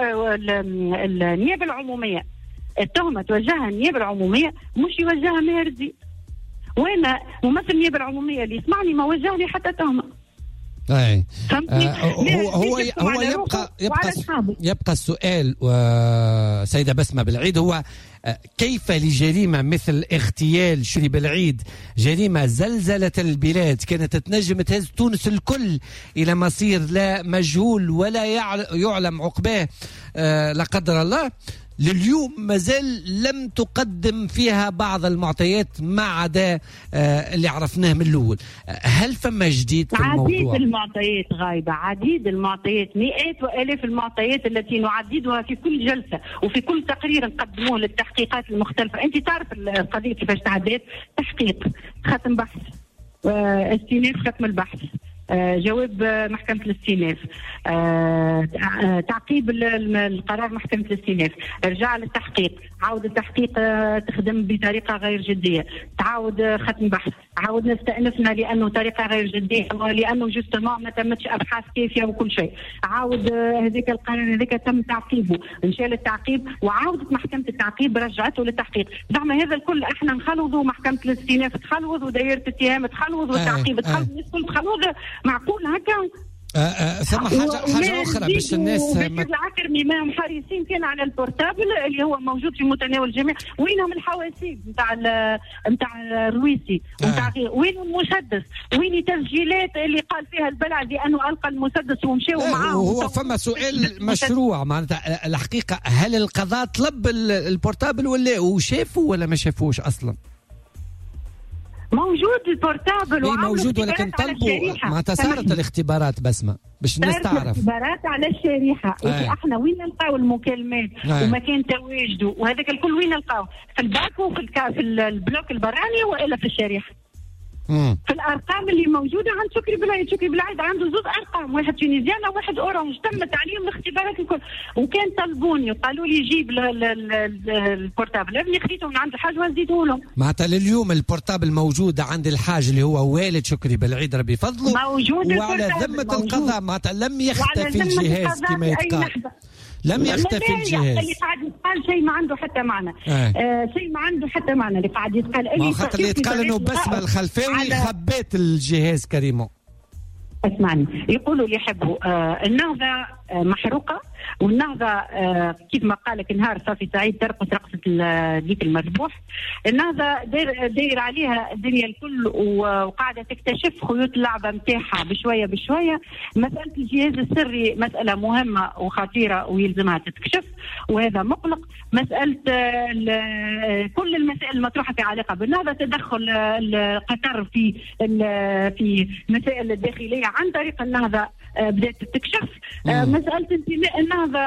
النيابه العموميه، التهمه توجهها النيابه العموميه مش يوجهها ماهر الزيد، وانا ممثل النيابه العموميه اللي يسمعني ما وجه لي حتى تهمه. اي آه هو هو هو يبقى يبقى يبقى السؤال سيدة بسمة بالعيد هو كيف لجريمة مثل اغتيال شكري بالعيد، جريمة زلزلت البلاد كانت تنجم تهز تونس الكل إلى مصير لا مجهول ولا يعلم عقباه آه لا قدر الله، لليوم مازال لم تقدم فيها بعض المعطيات ما عدا آه اللي عرفناه من الأول. هل فما جديد في الموضوع؟ عديد المعطيات غايبة، عديد المعطيات، مئات وآلاف المعطيات التي نعددها في كل جلسة وفي كل تقرير نقدموه للتحقيقات المختلفة. أنت تعرف القضية كيفاش تعديت؟ تحقيق، ختم بحث، آه استئناف ختم البحث، آه جواب محكمة الاستئناف، آه تعقيب القرار محكمة الاستئناف، ارجاع للتحقيق، عاود التحقيق آه تخدم بطريقة غير جدية، تعاود آه ختم بحث، عاود نستأنفنا لأنه طريقة غير جدية لأنه جوستومون ما تمتش أبحاث كافية وكل شيء، عاود هذاك آه القرار هذاك تم تعقيبه، انشال التعقيب وعاودت محكمة التعقيب رجعته للتحقيق. زعما هذا الكل احنا نخلوضوا، محكمة الاستئناف تخلوض ودائرة الاتهام تخلوض والتعقيب تخلوض، الكل تخلوض. معقول هكا؟ ثم حاجه حاجه اخرى باش الناس العكرمي ما حريصين كان على البورتابل اللي هو موجود في متناول الجميع. وينهم الحواسيب نتاع نتاع الرويسي نتاع آه. وين المسدس؟ وين التسجيلات اللي قال فيها البلع لانه القى المسدس ومشاو معاه؟ وهو فما سؤال مشروع معناتها الحقيقه، هل القضاء طلب البورتابل ولا وشافوا ولا ما شافوش اصلا؟ موجود البورتابل إيه موجود، ولكن طلبوا معناتها صارت الاختبارات بسمه باش الناس تعرف. الاختبارات على الشريحه آه. احنا وين نلقاو المكالمات آه. ومكان تواجده وهذاك الكل وين نلقاو؟ في الباكو في الكا في البلوك البراني والا في الشريحه؟ مم. في الارقام اللي موجوده عند شكري بالعيد. شكري بالعيد عنده زوج ارقام، واحد تونيزيان وواحد اورانج، تمت عليهم الاختبارات الكل. وكان طلبوني وقالوا لي جيب البورتابل، ابني خديته من عند الحاج وزيته لهم. معناتها لليوم البورتابل موجود عند الحاج اللي هو والد شكري بالعيد ربي فضله، موجود وعلى ذمه القضاء، معناتها لم يختفي الجهاز كما يتقال، لم يختفي الجهاز. اللي قاعد يتقال شيء ما عنده حتى معنى. آه. آه شيء ما عنده حتى معنى اللي قاعد يتقال. ما خاطر اللي يتقال انه بسمة الخلفاوي خبيت الجهاز كريمو. اسمعني، يقولوا اللي يحبوا آه النهضة آه محروقة، والنهضة آه كيف ما قالك نهار صافي سعيد ترقص رقصة ديك المذبوح. النهضة داير, داير عليها الدنيا الكل وقاعدة تكتشف خيوط اللعبة متاعها بشوية بشوية. مسألة الجهاز السري مسألة مهمة وخطيرة ويلزمها تتكشف، وهذا مقلق. مسألة آه كل المسائل المطروحة في علاقة بالنهضة، تدخل آه قطر في في مسائل الداخلية عن طريق النهضة آه بدأت تكشف. آه مسألة انتماء النهضة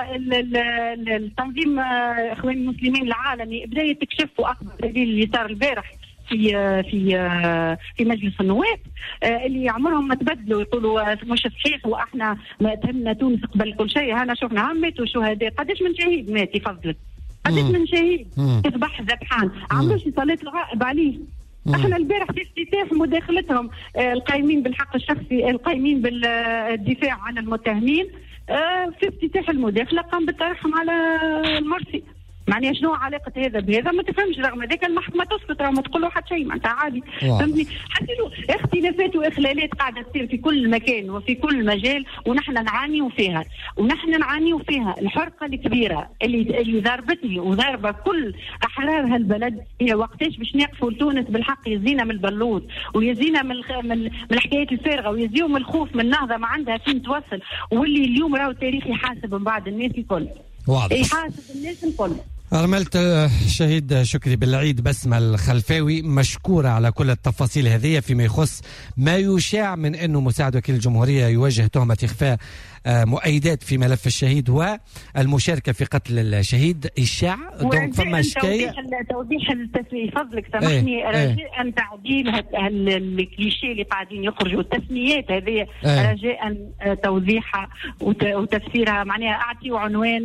التنظيم آه اخوان المسلمين العالمي بدأ يتكشف، واكبر دليل اللي صار البارح في في في مجلس النواب اللي عمرهم ما تبدلوا، يقولوا مش صحيح واحنا ما تهمنا تونس قبل كل شيء. هنا شفنا ماتوا شهداء، قداش من شهيد مات يفضلك، قداش من شهيد يذبح ذبحان عملوش صلاة الغائب عليه. احنا البارح في افتتاح مداخلتهم القائمين بالحق الشخصي، القائمين بالدفاع عن المتهمين، في افتتاح المداخله قام بالترحم على المرسي. معناها شنو علاقه هذا بهذا؟ ما تفهمش. رغم ذلك المحكمه تسكت، راه ما تقول له حتى شيء، معناتها عادي. فهمتني؟ حتى لو اختلافات واخلالات قاعده تصير في كل مكان وفي كل مجال، ونحن نعاني فيها ونحن نعاني فيها. الحرقه الكبيره اللي اللي ضربتني وضربه كل احرار هالبلد هي وقتاش باش نقفوا لتونس بالحق، يزينا من البلوط ويزينا من الخ... من, من الحكايات الفارغه، ويزيهم الخوف من النهضه ما عندها فين توصل. واللي اليوم راهو التاريخ يحاسب من بعد الناس الكل، يحاسب الناس الكل. أرملت شهيد شكري بالعيد بسمة الخلفاوي مشكورة على كل التفاصيل هذه فيما يخص ما يشاع من أنه مساعد وكيل الجمهورية يواجه تهمة إخفاء مؤيدات في ملف الشهيد والمشاركة في قتل الشهيد. إشاع دونك فما شكاية. توضيح التسمية فضلك سامحني، رجاء أن تعديل الكليشيه اللي قاعدين يخرجوا التسميات هذه، رجاء توضيحها وتفسيرها. معناها أعطي عنوان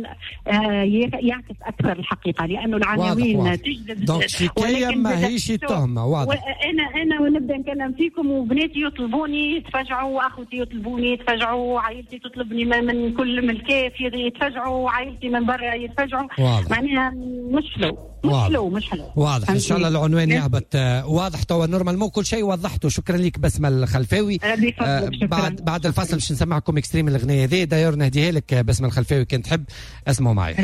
يعكس أكثر الحقيقة، لأنه العناوين تجذب. دونك شكاية ما هيش تهمة. واضح. أنا أنا ونبدأ نكلم فيكم وبناتي يطلبوني يتفجعوا، وأخوتي يطلبوني يتفجعوا، وعائلتي تطلبني من كل من الكيف يتفجعوا، وعائلتي من برا يتفجعوا. معناها مش حلو مش حلو مش حلو. واضح. ان شاء الله العنوان يهبط واضح توا نورمال. مو كل شيء وضحته. شكرا لك بسمة الخلفاوي. آه بعد بعد الفصل باش نسمعكم اكستريم الاغنيه هذه داير نهديها لك بسمة الخلفاوي كنت تحب اسمعوا معي.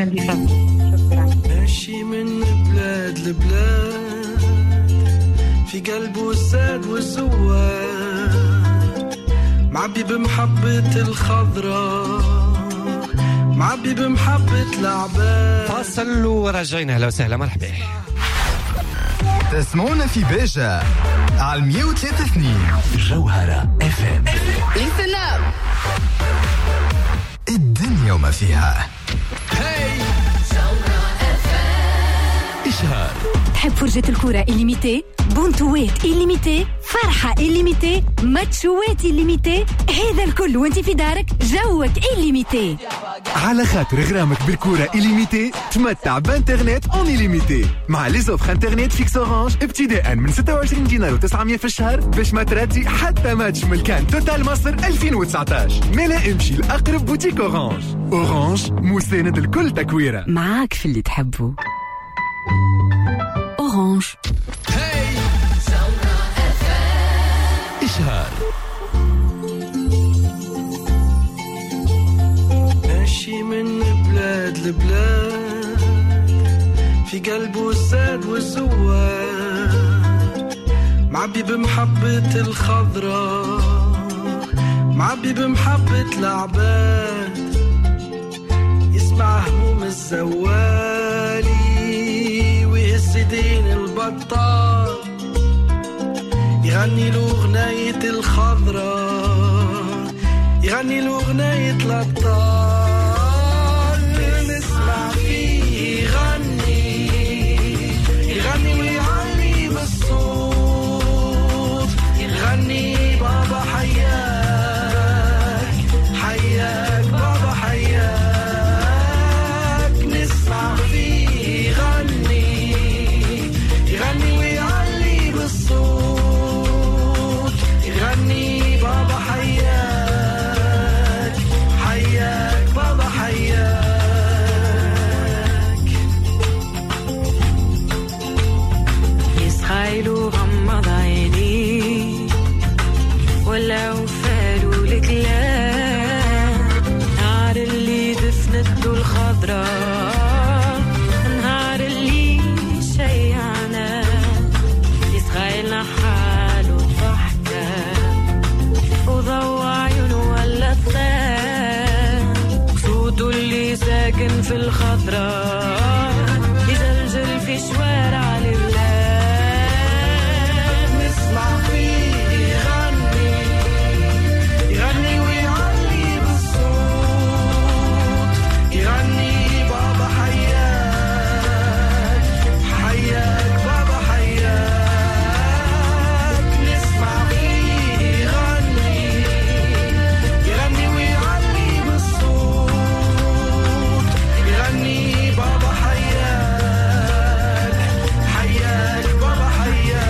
ماشي من بلاد لبلاد في قلبه الزاد والزواد، معبي بمحبة الخضراء، معبي بمحبة العباد. فاصل وراجعين. اهلا وسهلا مرحبا. تسمعونا في بيجا على مية وثلاثة اثنين جوهرة اف ام. الدنيا وما فيها. هاي إشهار. تحب فرجة الكرة إليميتي؟ بونتوات إليميتي؟ فرحة إليميتي؟ ماتشوات إليميتي؟ هذا الكل وانت في دارك جوك إليميتي. على خاطر غرامك بالكرة إليميتي تمتع بانترنت اون إليميتي مع لي زوفر انترنت فيكس اورانج ابتداء من ستة وعشرين دينار وتسعمية في الشهر باش ما تردي حتى ماتش من كان توتال مصر ألفين وتسعطاش. ملا امشي لأقرب بوتيك اورانج. اورانج مساند الكل تكويرة. معاك في اللي تحبه. اورانج. هاي إشهار. ماشي من بلاد لبلاد في قلبه الزاد والزواد، معبي بمحبة الخضراء، معبي بمحبة العباد. يسمع هموم الزوالي ويهز دين البطال، يغني له غناية الخضراء، يغني له غناية الأبطال. نسمع فيه يغني يغني ويعلي بالصوت، الخضرة نهار اللي شيعنا يسخايلنا حال وضحكة وضوء عيونه ولا الثان صوته اللي ساكن في الخضرة يزلزل في شوارع البلاد نسمع فيه يغني يغني ويعلي بالصوت يغني بابا حياك حياك بابا حياك نسمع فيه يغني يغني ويعلي بالصوت يغني بابا حياك حياك بابا حياك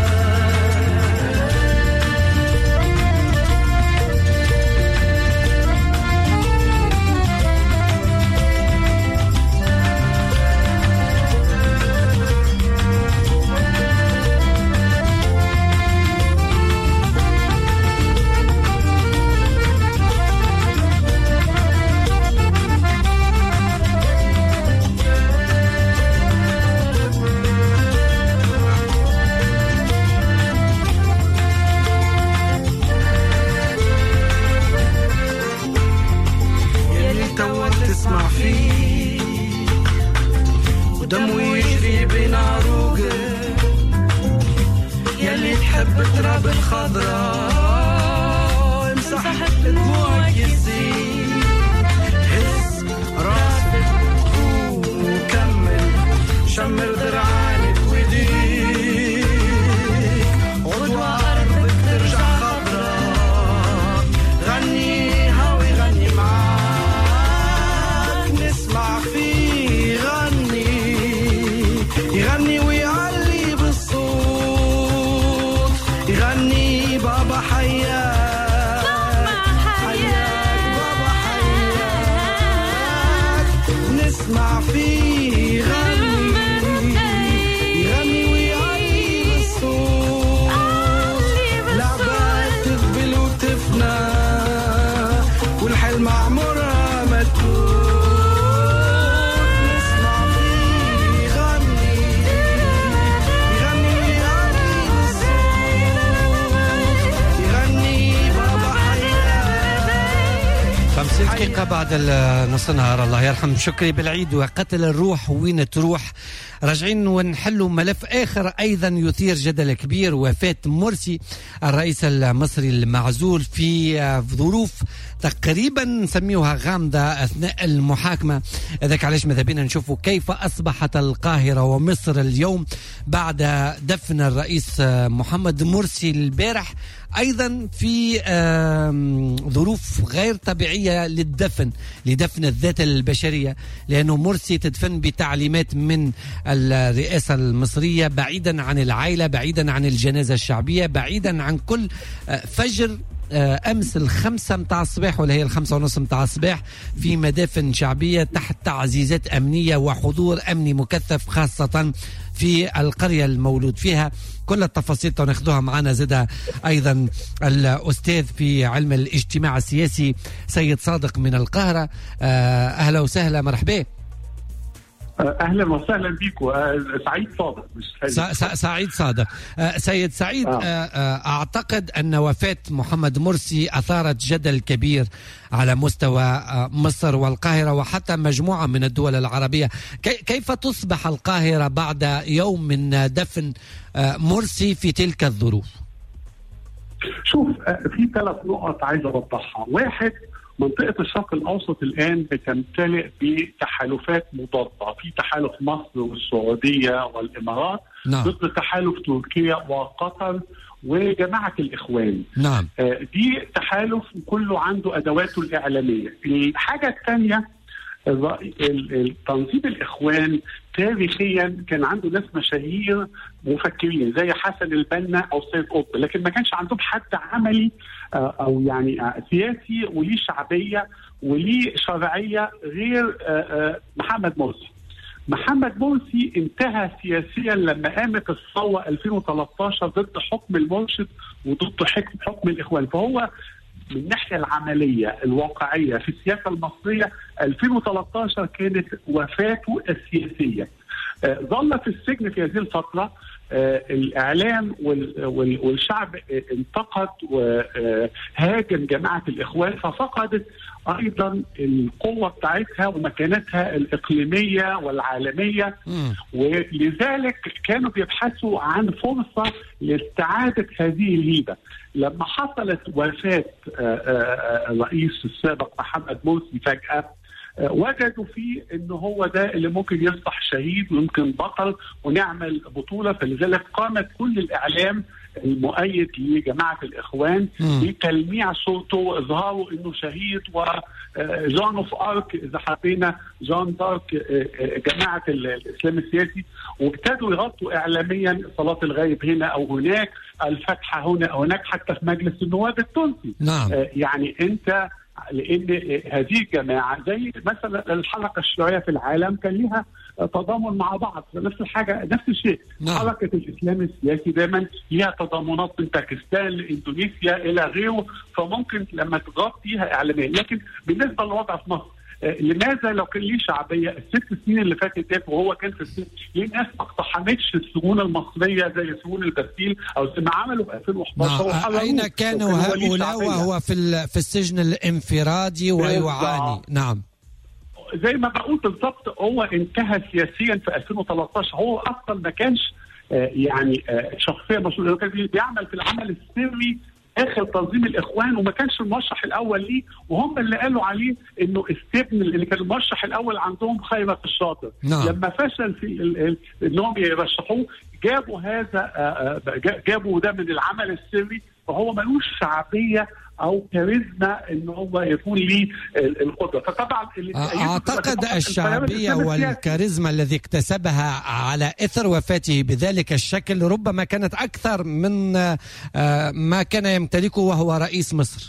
يلي توا تسمع فيه ودمه يجري بين عروقه يلي تحب تراب الخضراء امسح دموعك يزيد هز راسك وكمل شمر ذراعك ويديك غدوة أرضك ترجع خضراء غنيها ويغني معاك نسمع فيه يغني يغني ويعلي بالصوت يغني بابا حياك حياك بابا حياك نسمع فيه يغني يغني ويعلي بالصوت لعبات تذبل وتفنى والحلم عمرها ما تموت نسمع فيه يغني يغني ويعلي بالصوت يغني بابا حياك. خمسين دقيقة بعد نص النهار. الله يرحم شكري بالعيد وقتل الروح وين تروح. راجعين ونحلوا ملف آخر أيضا يثير جدل كبير، وفاة مرسي الرئيس المصري المعزول في ظروف تقريبا نسميوها غامضة أثناء المحاكمة. ذاك علاش ماذا بينا نشوفوا كيف أصبحت القاهرة ومصر اليوم بعد دفن الرئيس محمد مرسي البارح أيضا في ظروف غير طبيعية للدفن لدفن الذات البشرية، لأنه مرسي تدفن بتعليمات من الرئاسة المصرية بعيدا عن العائلة، بعيدا عن الجنازة الشعبية، بعيدا عن كل فجر أمس الخمسة متاع الصباح ولا هي الخمسة ونص متاع الصباح في مدافن شعبية تحت تعزيزات أمنية وحضور أمني مكثف خاصة في القرية المولود فيها. كل التفاصيل تناخذوها معنا زدا أيضا الأستاذ في علم الاجتماع السياسي سيد صادق من القاهرة. أهلا وسهلا مرحبا. اهلا وسهلا بكم. سعيد صادق مش سعيد صادق. سيد سعيد، آه. اعتقد ان وفاة محمد مرسي اثارت جدل كبير على مستوى مصر والقاهرة وحتى مجموعة من الدول العربية. كيف تصبح القاهرة بعد يوم من دفن مرسي في تلك الظروف؟ شوف، في ثلاث نقط عايز اوضحها. واحد، منطقة الشرق الأوسط الآن بتمتلئ بتحالفات مضادة، في تحالف مصر والسعودية والإمارات نعم. ضد تحالف تركيا وقطر وجماعة الإخوان. نعم. آه دي تحالف كله عنده أدواته الإعلامية. الحاجة الثانية، تنظيم الإخوان تاريخيا كان عنده ناس مشاهير مفكرين زي حسن البنا أو سيد قطب، لكن ما كانش عندهم حد عملي أو يعني سياسي وليه شعبية وليه شرعية غير محمد مرسي. محمد مرسي انتهى سياسيا لما قامت الثورة ألفين وثلاثة عشر ضد حكم المرشد وضد حكم حكم الإخوان، فهو من الناحيه العمليه الواقعيه في السياسه المصريه ألفين وثلاثة عشر كانت وفاته السياسيه. آه ظل في السجن في هذه الفتره. آه الإعلام والشعب انتقد وهاجم جماعة الإخوان، ففقدت أيضا القوة بتاعتها ومكانتها الإقليمية والعالمية. م. ولذلك كانوا بيبحثوا عن فرصة لاستعادة هذه الهيبة. لما حصلت وفاة الرئيس السابق محمد مرسي فجأة، وجدوا فيه انه هو ده اللي ممكن يصبح شهيد ويمكن بطل ونعمل بطولة. فلذلك قامت كل الإعلام المؤيد لجماعة الإخوان بتلميع صوته وإظهاره إنه شهيد وجان اوف ارك إذا حبينا جان دارك جماعة الإسلام السياسي، وابتدوا يغطوا إعلاميا صلاة الغائب هنا أو هناك، الفتحة هنا أو هناك، حتى في مجلس النواب التونسي. نعم. يعني أنت لأن هذه الجماعة زي مثلا الحلقة الشيوعية في العالم كان لها تضامن مع بعض، نفس الحاجة نفس الشيء. نعم. حركة الإسلام السياسي دايما لها تضامنات من باكستان لإندونيسيا إلى غيره، فممكن لما تغطيها إعلاميا. لكن بالنسبة للوضع في مصر، لماذا لو كان ليه شعبيه الست سنين اللي فاتت ديت وهو كان في السجن، ليه الناس ما اقتحمتش السجون المصريه زي سجون البستيل او زي ما عملوا في ألفين وأحد عشر؟ اين كانوا هؤلاء وهو في في السجن الانفرادي ويعاني؟ نعم. زي ما بقول بالضبط، هو انتهى سياسيا في ألفين وثلاثة عشر. هو اصلا ما كانش يعني شخصيه مسؤوله، كان بيعمل في العمل السري داخل تنظيم الاخوان وما كانش المرشح الاول ليه، وهم اللي قالوا عليه انه استبن اللي كان المرشح الاول عندهم خيرت الشاطر. نعم. لما فشل في انهم يرشحوه جابوا هذا جابوا ده من العمل السري، فهو ملوش شعبية او كاريزما ان هو يكون ليه القدره. فطبعا اعتقد الشعبيه والكاريزما الذي اكتسبها على اثر وفاته بذلك الشكل ربما كانت اكثر من ما كان يمتلكه وهو رئيس مصر.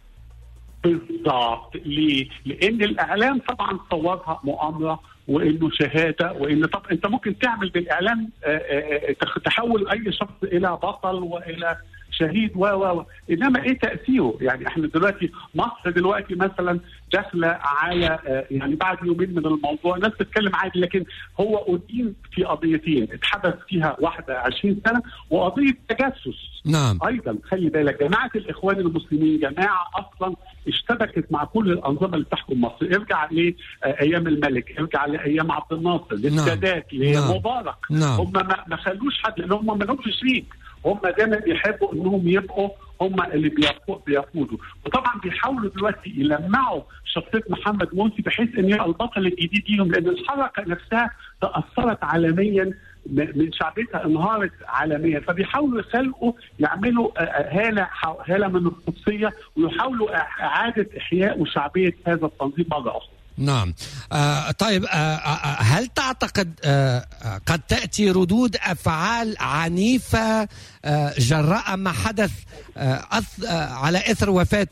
بالضبط. ليه؟ لان الاعلام طبعا صورها مؤامره وانه شهاده، وان طب انت ممكن تعمل بالاعلام تحول اي شخص الى بطل والى شهيد و و انما ايه تاثيره؟ يعني احنا دلوقتي مصر دلوقتي مثلا داخله على يعني بعد يومين من الموضوع الناس تتكلم عادي، لكن هو أدين في قضيتين اتحبس فيها واحده عشرين سنه وقضيه تجسس. نعم. ايضا خلي بالك جماعه الاخوان المسلمين جماعه اصلا اشتبكت مع كل الانظمه اللي بتحكم مصر، ارجع لايام الملك، ارجع لايام عبد الناصر، للسادات، لمبارك. نعم. هم ما خلوش حد لان هم ما لهمش شريك، هم دايما بيحبوا انهم يبقوا هم اللي بيقودوا، وطبعا بيحاولوا دلوقتي يلمعوا شخصيه محمد مرسي بحيث ان يبقى البطل الجديد ليهم، لان الحركه نفسها تاثرت عالميا من شعبيتها، انهارت عالميا، فبيحاولوا يخلقوا يعملوا هاله هاله من القدسيه ويحاولوا اعاده احياء وشعبيه هذا التنظيم مره اخرى. نعم. آه طيب، آه هل تعتقد آه قد تأتي ردود أفعال عنيفة آه جراء ما حدث آه أث آه على إثر وفاة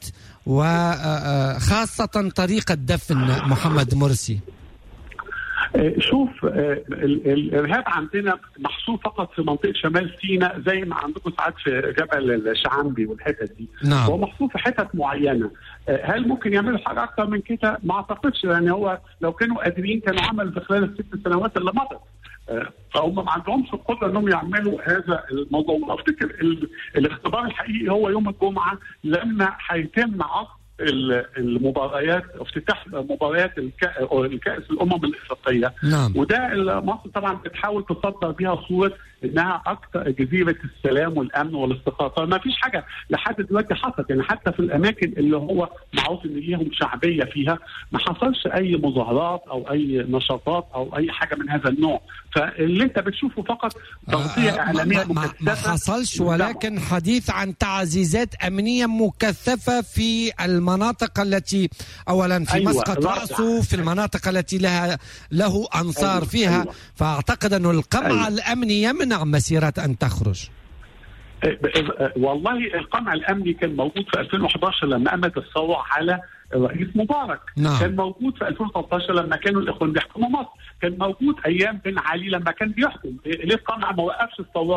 وخاصة طريقة دفن محمد مرسي؟ شوف، الارهاب عندنا محصور فقط في منطقه شمال سيناء زي ما عندكم ساعات في جبل الشعنبي والحتت دي. نعم. هو محصور في حتت معينه. هل ممكن يعملوا حاجه اكثر من كده؟ ما اعتقدش، يعني هو لو كانوا قادرين كانوا عملوا في خلال الست سنوات اللي مضت. فهم ما عندهمش القدره انهم يعملوا هذا الموضوع. افتكر الاختبار الحقيقي هو يوم الجمعه لما هيتم عقد المباريات، افتتاح مباريات الكأس الأمم الإفريقية. نعم. وده مصر طبعا بتحاول تصدر بها صورة انها اكثر جزيره السلام والامن والاستقرار، ما فيش حاجه لحد دلوقتي حصلت، يعني حتى في الاماكن اللي هو معروف ان ليهم شعبيه فيها ما حصلش اي مظاهرات او اي نشاطات او اي حاجه من هذا النوع، فاللي انت بتشوفه فقط تغطيه آه اعلاميه مكثفه. ما حصلش، ولكن حديث عن تعزيزات امنيه مكثفه في المناطق التي اولا في أيوة مسقط راسه، في المناطق التي لها له انصار أيوة فيها. أيوة. فاعتقد انه القمع أيوة الامني يمنع مسيرات ان تخرج. والله القمع الامني كان موجود في ألفين وأحد عشر لما قامت الثوره على الرئيس مبارك. نعم. كان موجود في ألفين وثلاثة عشر لما كانوا الاخوان بيحكموا مصر، كان موجود ايام بن علي لما كان بيحكم. ليه القمع ما وقفش الثورات؟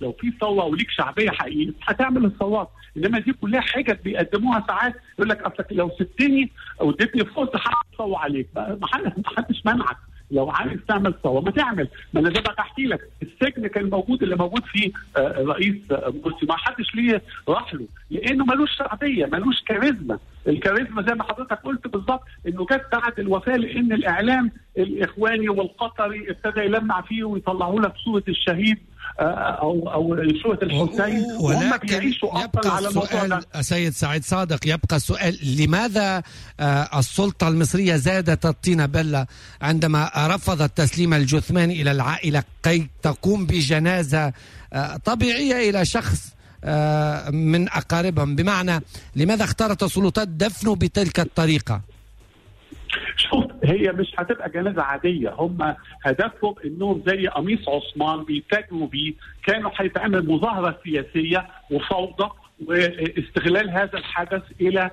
لو في ثوره وليك شعبيه حقيقيه هتعمل الثورات. انما دي كلها حاجه بيقدموها ساعات، يقول لك اصلك لو سبتني او اديتني فرصه هصور عليك، ما حدش منعك. لو عايز تعمل ثوره ما تعمل. ما انا ده بحكي لك، السجن كان موجود اللي موجود فيه الرئيس مرسي ما حدش ليه راح له، لانه ملوش شعبيه، ملوش كاريزما. الكاريزما زي ما حضرتك قلت بالظبط انه جت بعد الوفاه، لان الاعلام الاخواني والقطري ابتدى يلمع فيه ويطلعوا لك صوره الشهيد او او صوره الحسين، وهم بيعيشوا اصلا على الموضوع ده. سيد سعيد صادق، يبقى السؤال لماذا السلطه المصريه زادت الطينه بله عندما رفضت تسليم الجثمان الى العائله كي تقوم بجنازه طبيعيه الى شخص من أقاربهم؟ بمعنى لماذا اختارت السلطات دفنه بتلك الطريقة؟ شوف، هي مش هتبقى جنازة عادية. هم هدفهم انهم زي قميص عثمان بيتاجروا بيه، كانوا هيتعمل مظاهرة سياسية وفوضى واستغلال هذا الحدث الى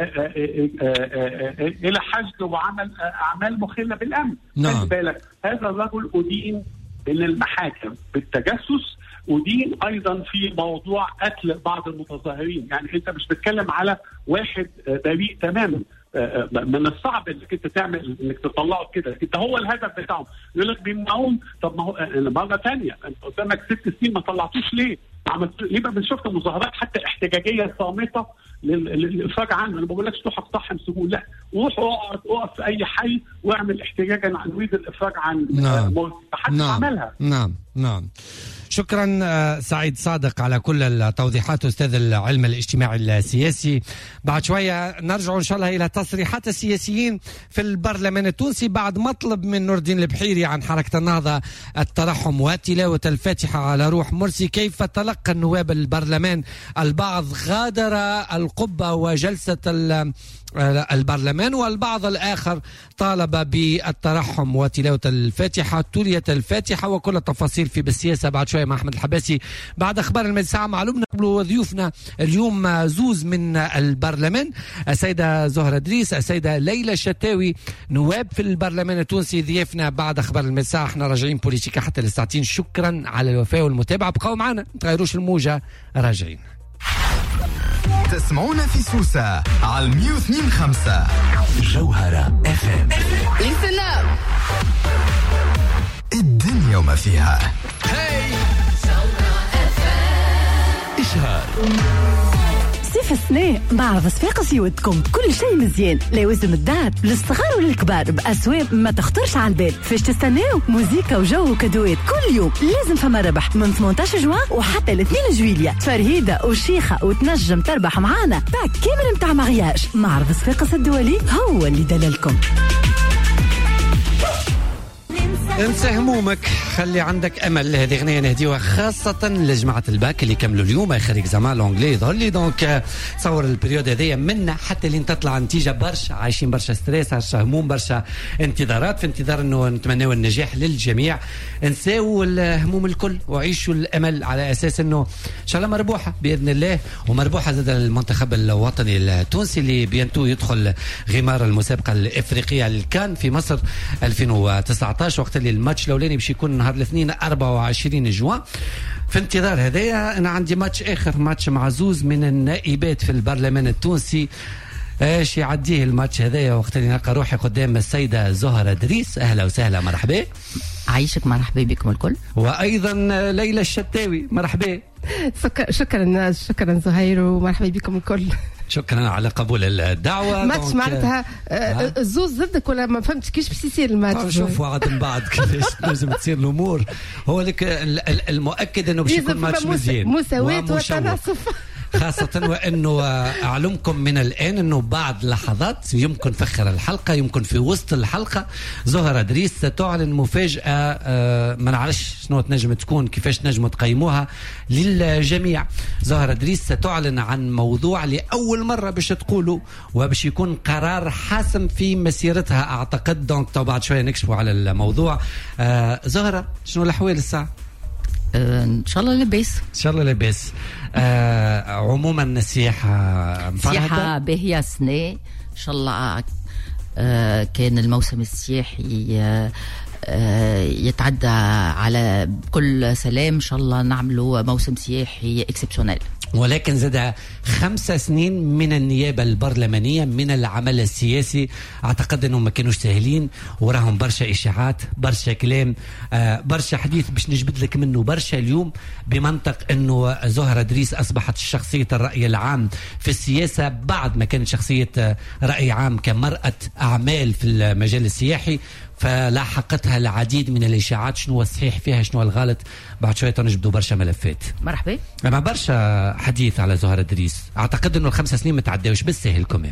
الى حشد وعمل اعمال مخلة بالامن. نعم. خلي بالك هذا الرجل ادين من المحاكم بالتجسس، ودين ايضا في موضوع قتل بعض المتظاهرين. يعني انت مش بتتكلم على واحد بريء تماما، من الصعب انك انت تعمل انك تطلعه كده. انت هو الهدف بتاعهم. يقول لك بيمنعون، طب ما هو مره ثانيه انت قدامك ست سنين ما طلعتوش ليه؟ عملت ليه؟ ما بنشوف مظاهرات حتى احتجاجيه صامته للافراج عنه. انا ما بقولكش تروح اقتحم سجون، لا، روح اقعد اقف في اي حي واعمل احتجاجا عن نريد الافراج عن نعم. محدش نعم. عملها. نعم نعم. شكرا سعيد صادق على كل التوضيحات، أستاذ العلم الاجتماعي السياسي. بعد شوية نرجع إن شاء الله إلى تصريحات السياسيين في البرلمان التونسي بعد مطلب من نور الدين البحيري عن حركة النهضة الترحم وتلاوة الفاتحة على روح مرسي. كيف تلقى النواب البرلمان؟ البعض غادر القبة وجلسة البرلمان، والبعض الآخر طالب بالترحم وتلاوة الفاتحة. تليت الفاتحة وكل التفاصيل في بالسياسة بعد شوية مع أحمد الحباسي بعد أخبار المساء. معلومنا قبل ضيوفنا اليوم زوز من البرلمان، السيدة زهرة دريس، السيدة ليلى الشتاوي، نواب في البرلمان التونسي ضيافنا بعد أخبار المساء. احنا راجعين بوليتيكا حتى للساعتين. شكرا على الوفاء والمتابعة، بقوا معنا، تغيروش الموجة، راجعين. تسمعونا في سوسة على المية واثنين خمسة جوهرة اف ام. Listen up. الدنيا وما فيها. إشهار صيف السنة بعرض صفاقة سيودكم كل شيء مزيان، لا يوزم الدار للصغار وللكبار بأسواق ما تخطرش على البال. فاش تستناو موزيكا وجو وكادوات كل يوم، لازم فما ربح من ثمانية عشر جوان وحتى الاثنين جويليا. فرهيدة وشيخة وتنجم تربح معانا باك كامل متاع مغياج. معرض صفاقة الدولي هو اللي دللكم. انسى همومك، خلي عندك امل. هذه اغنيه نهديوها خاصه لجماعه الباك اللي كملوا اليوم اخر اكزامان لونجلي يظهر لي. دونك تصور البريود هذيا منا حتى لين تطلع نتيجه برشا، عايشين برشا ستريس، برشا هموم، برشا انتظارات، في انتظار انه نتمناو النجاح للجميع. انساو الهموم الكل وعيشوا الامل على اساس انه ان شاء الله مربوحه باذن الله، ومربوحه زاد المنتخب الوطني التونسي اللي بينتو يدخل غمار المسابقه الافريقيه الكان في مصر ألفين وتسعة عشر، وقت اللي الماتش الاولاني باش يكون نهار الاثنين أربعة وعشرين جوان. في انتظار هذايا انا عندي ماتش اخر، ماتش معزوز من النائبات في البرلمان التونسي. ايش يعديه الماتش هذايا وقت اللي نلقى روحي قدام السيده زهرة دريس. اهلا وسهلا، مرحبا. عايشك، مرحبا بكم الكل. وايضا ليلى الشتاوي، مرحبا. شكرا شكرا زهير، ومرحبا بكم الكل. شكرا على قبول الدعوه. ماتش معناتها الزوز ضدك ولا ما فهمتش كيش باش يصير الماتش؟ شوفوا عاد من بعد كيفاش لازم تصير الامور. هو لك المؤكد انه باش يكون ماتش مزيان، مساواة وتناصف، خاصة وأنه أعلمكم من الآن أنه بعد لحظات يمكن فخر الحلقة، يمكن في وسط الحلقة زهرة دريس ستعلن مفاجأة ما نعرفش شنو تنجم تكون، كيفاش نجموا تقيموها للجميع. زهرة دريس ستعلن عن موضوع لأول مرة باش تقولوا، وباش يكون قرار حاسم في مسيرتها أعتقد. دونك بعد شوية نكشفوا على الموضوع. زهرة، شنو الأحوال الساعة؟ ان شاء الله لباس، ان شاء الله لباس. آه عموما السياحه سياحه باهيه سنة ان شاء الله. آه كان الموسم السياحي آه يتعدى على كل سلام. إن شاء الله نعملوا موسم سياحي اكسبسيونيل. ولكن زاد خمسة سنين من النيابة البرلمانية من العمل السياسي، أعتقد أنهم ما كانوش سهلين، وراهم برشا إشاعات، برشا كلام، آه برشا حديث باش نجبد لك منه برشا اليوم، بمنطق أنه زهرة دريس أصبحت شخصية الرأي العام في السياسة بعد ما كانت شخصية رأي عام كمرأة أعمال في المجال السياحي، فلاحقتها العديد من الإشاعات. شنو هو الصحيح فيها شنو هو الغلط؟ بعد شوية نجبدوا برشا ملفات. مرحبا. ما برشا حديث على زهرة دريس، أعتقد أنه الخمسة سنين متعداوش بالسهل كمان.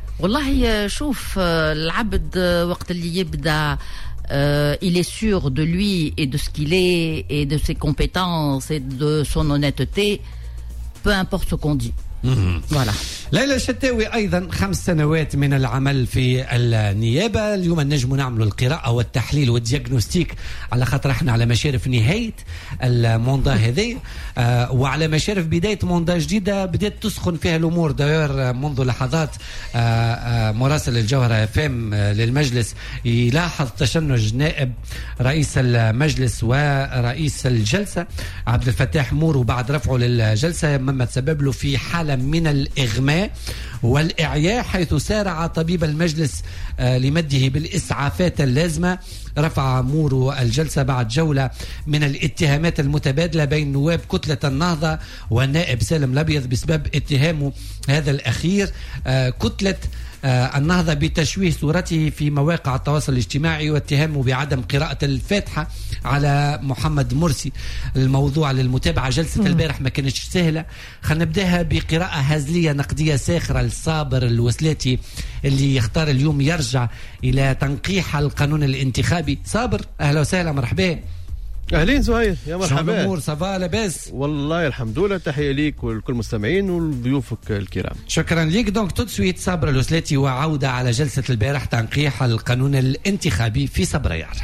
والله شوف العبد وقت اللي يبدأ Euh, il est sûr de lui et de ce qu'il est et de ses compétences et de son honnêteté, peu importe ce qu'on dit. Voilà. ليلى الشتاوي أيضا خمس سنوات من العمل في النيابة. اليوم نجم نعملوا القراءة والتحليل والديagnostic على خاطر احنا على مشارف نهاية الموندا هذه، آه وعلى مشارف بداية موندا جديدة بدأت تسخن فيها الأمور. داير منذ لحظات آه آه مراسل الجوهرة فام آه للمجلس يلاحظ تشنج نائب رئيس المجلس ورئيس الجلسة عبد الفتاح مور، وبعد رفعه للجلسة مما تسبب له في حالة من الإغماء والإعياء، حيث سارع طبيب المجلس لمده بالإسعافات اللازمة. رفع مورو الجلسة بعد جولة من الاتهامات المتبادلة بين نواب كتلة النهضة والنائب سالم الأبيض بسبب اتهامه هذا الأخير كتلة النهضة بتشويه صورته في مواقع التواصل الاجتماعي واتهامه بعدم قراءة الفاتحة على محمد مرسي. الموضوع للمتابعة. جلسة البارح ما كانتش سهلة. خلينا نبداها بقراءة هزلية نقدية ساخرة لصابر الوسلاتي اللي يختار اليوم يرجع إلى تنقيح القانون الانتخابي. صابر أهلا وسهلا، مرحبا. اهلين زهير، يا مرحبا. شو الامور؟ صافا لاباس؟ والله الحمد لله. تحيه ليك ولكل المستمعين وضيوفك الكرام. شكرا ليك. دونك تو سويت صبر الوسلاتي وعوده على جلسه البارح تنقيح القانون الانتخابي في صبريار.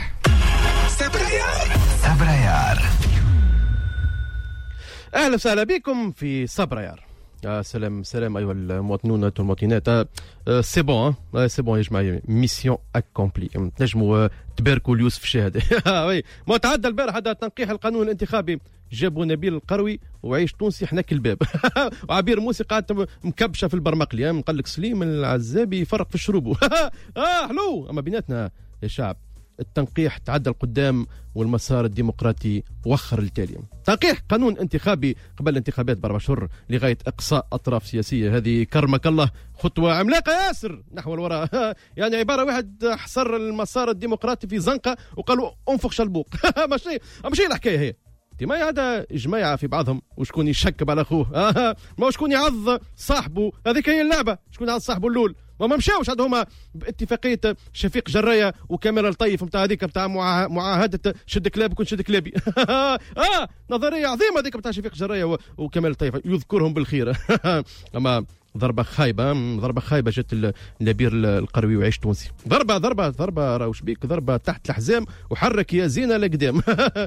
صبريار صبريار اهلا وسهلا بكم في صبريار. آه سلام سلام ايها المواطنون والمواطنات. آه سي بون آه سي بون يا جماعه، ميسيون اكومبلي. نجموا تباركوا ليوسف شاهد. وي متعدى البارح هذا تنقيح القانون الانتخابي. جابوا نبيل القروي وعيش تونسي حناك الباب. وعبير موسي قاعد مكبشه في البرمقلي. قال لك سليم العزابي فرق في الشروب. اه حلو. اما بيناتنا يا شعب التنقيح تعدى القدام والمسار الديمقراطي وخر التالي. تنقيح قانون انتخابي قبل الانتخابات باربع شهور لغايه اقصاء اطراف سياسيه، هذه كرمك الله خطوه عملاقه ياسر نحو الوراء. يعني عباره واحد حصر المسار الديمقراطي في زنقه وقالوا انفخ شلبوق. ماشي ماشي الحكايه هي. ما هذا جماعه في بعضهم وشكون يشكب على اخوه. آه ما شكون يعض صاحبه، هذيك هي اللعبه. شكون يعض صاحبه اللول. وما مشاوش عندهم باتفاقيه شفيق جرايه وكاميرا الطيف نتاع هذيك نتاع معاهده شد كلاب وكون شد كلابي. اه نظريه عظيمه هذيك نتاع شفيق جرايه وكاميرا الطيف يذكرهم بالخير. اما ضربه خايبه ضربه خايبه جت النبير القروي وعيش تونسي. ضربه ضربه ضربه راهو شبيك ضربه تحت الحزام وحرك يا زينه لقدام.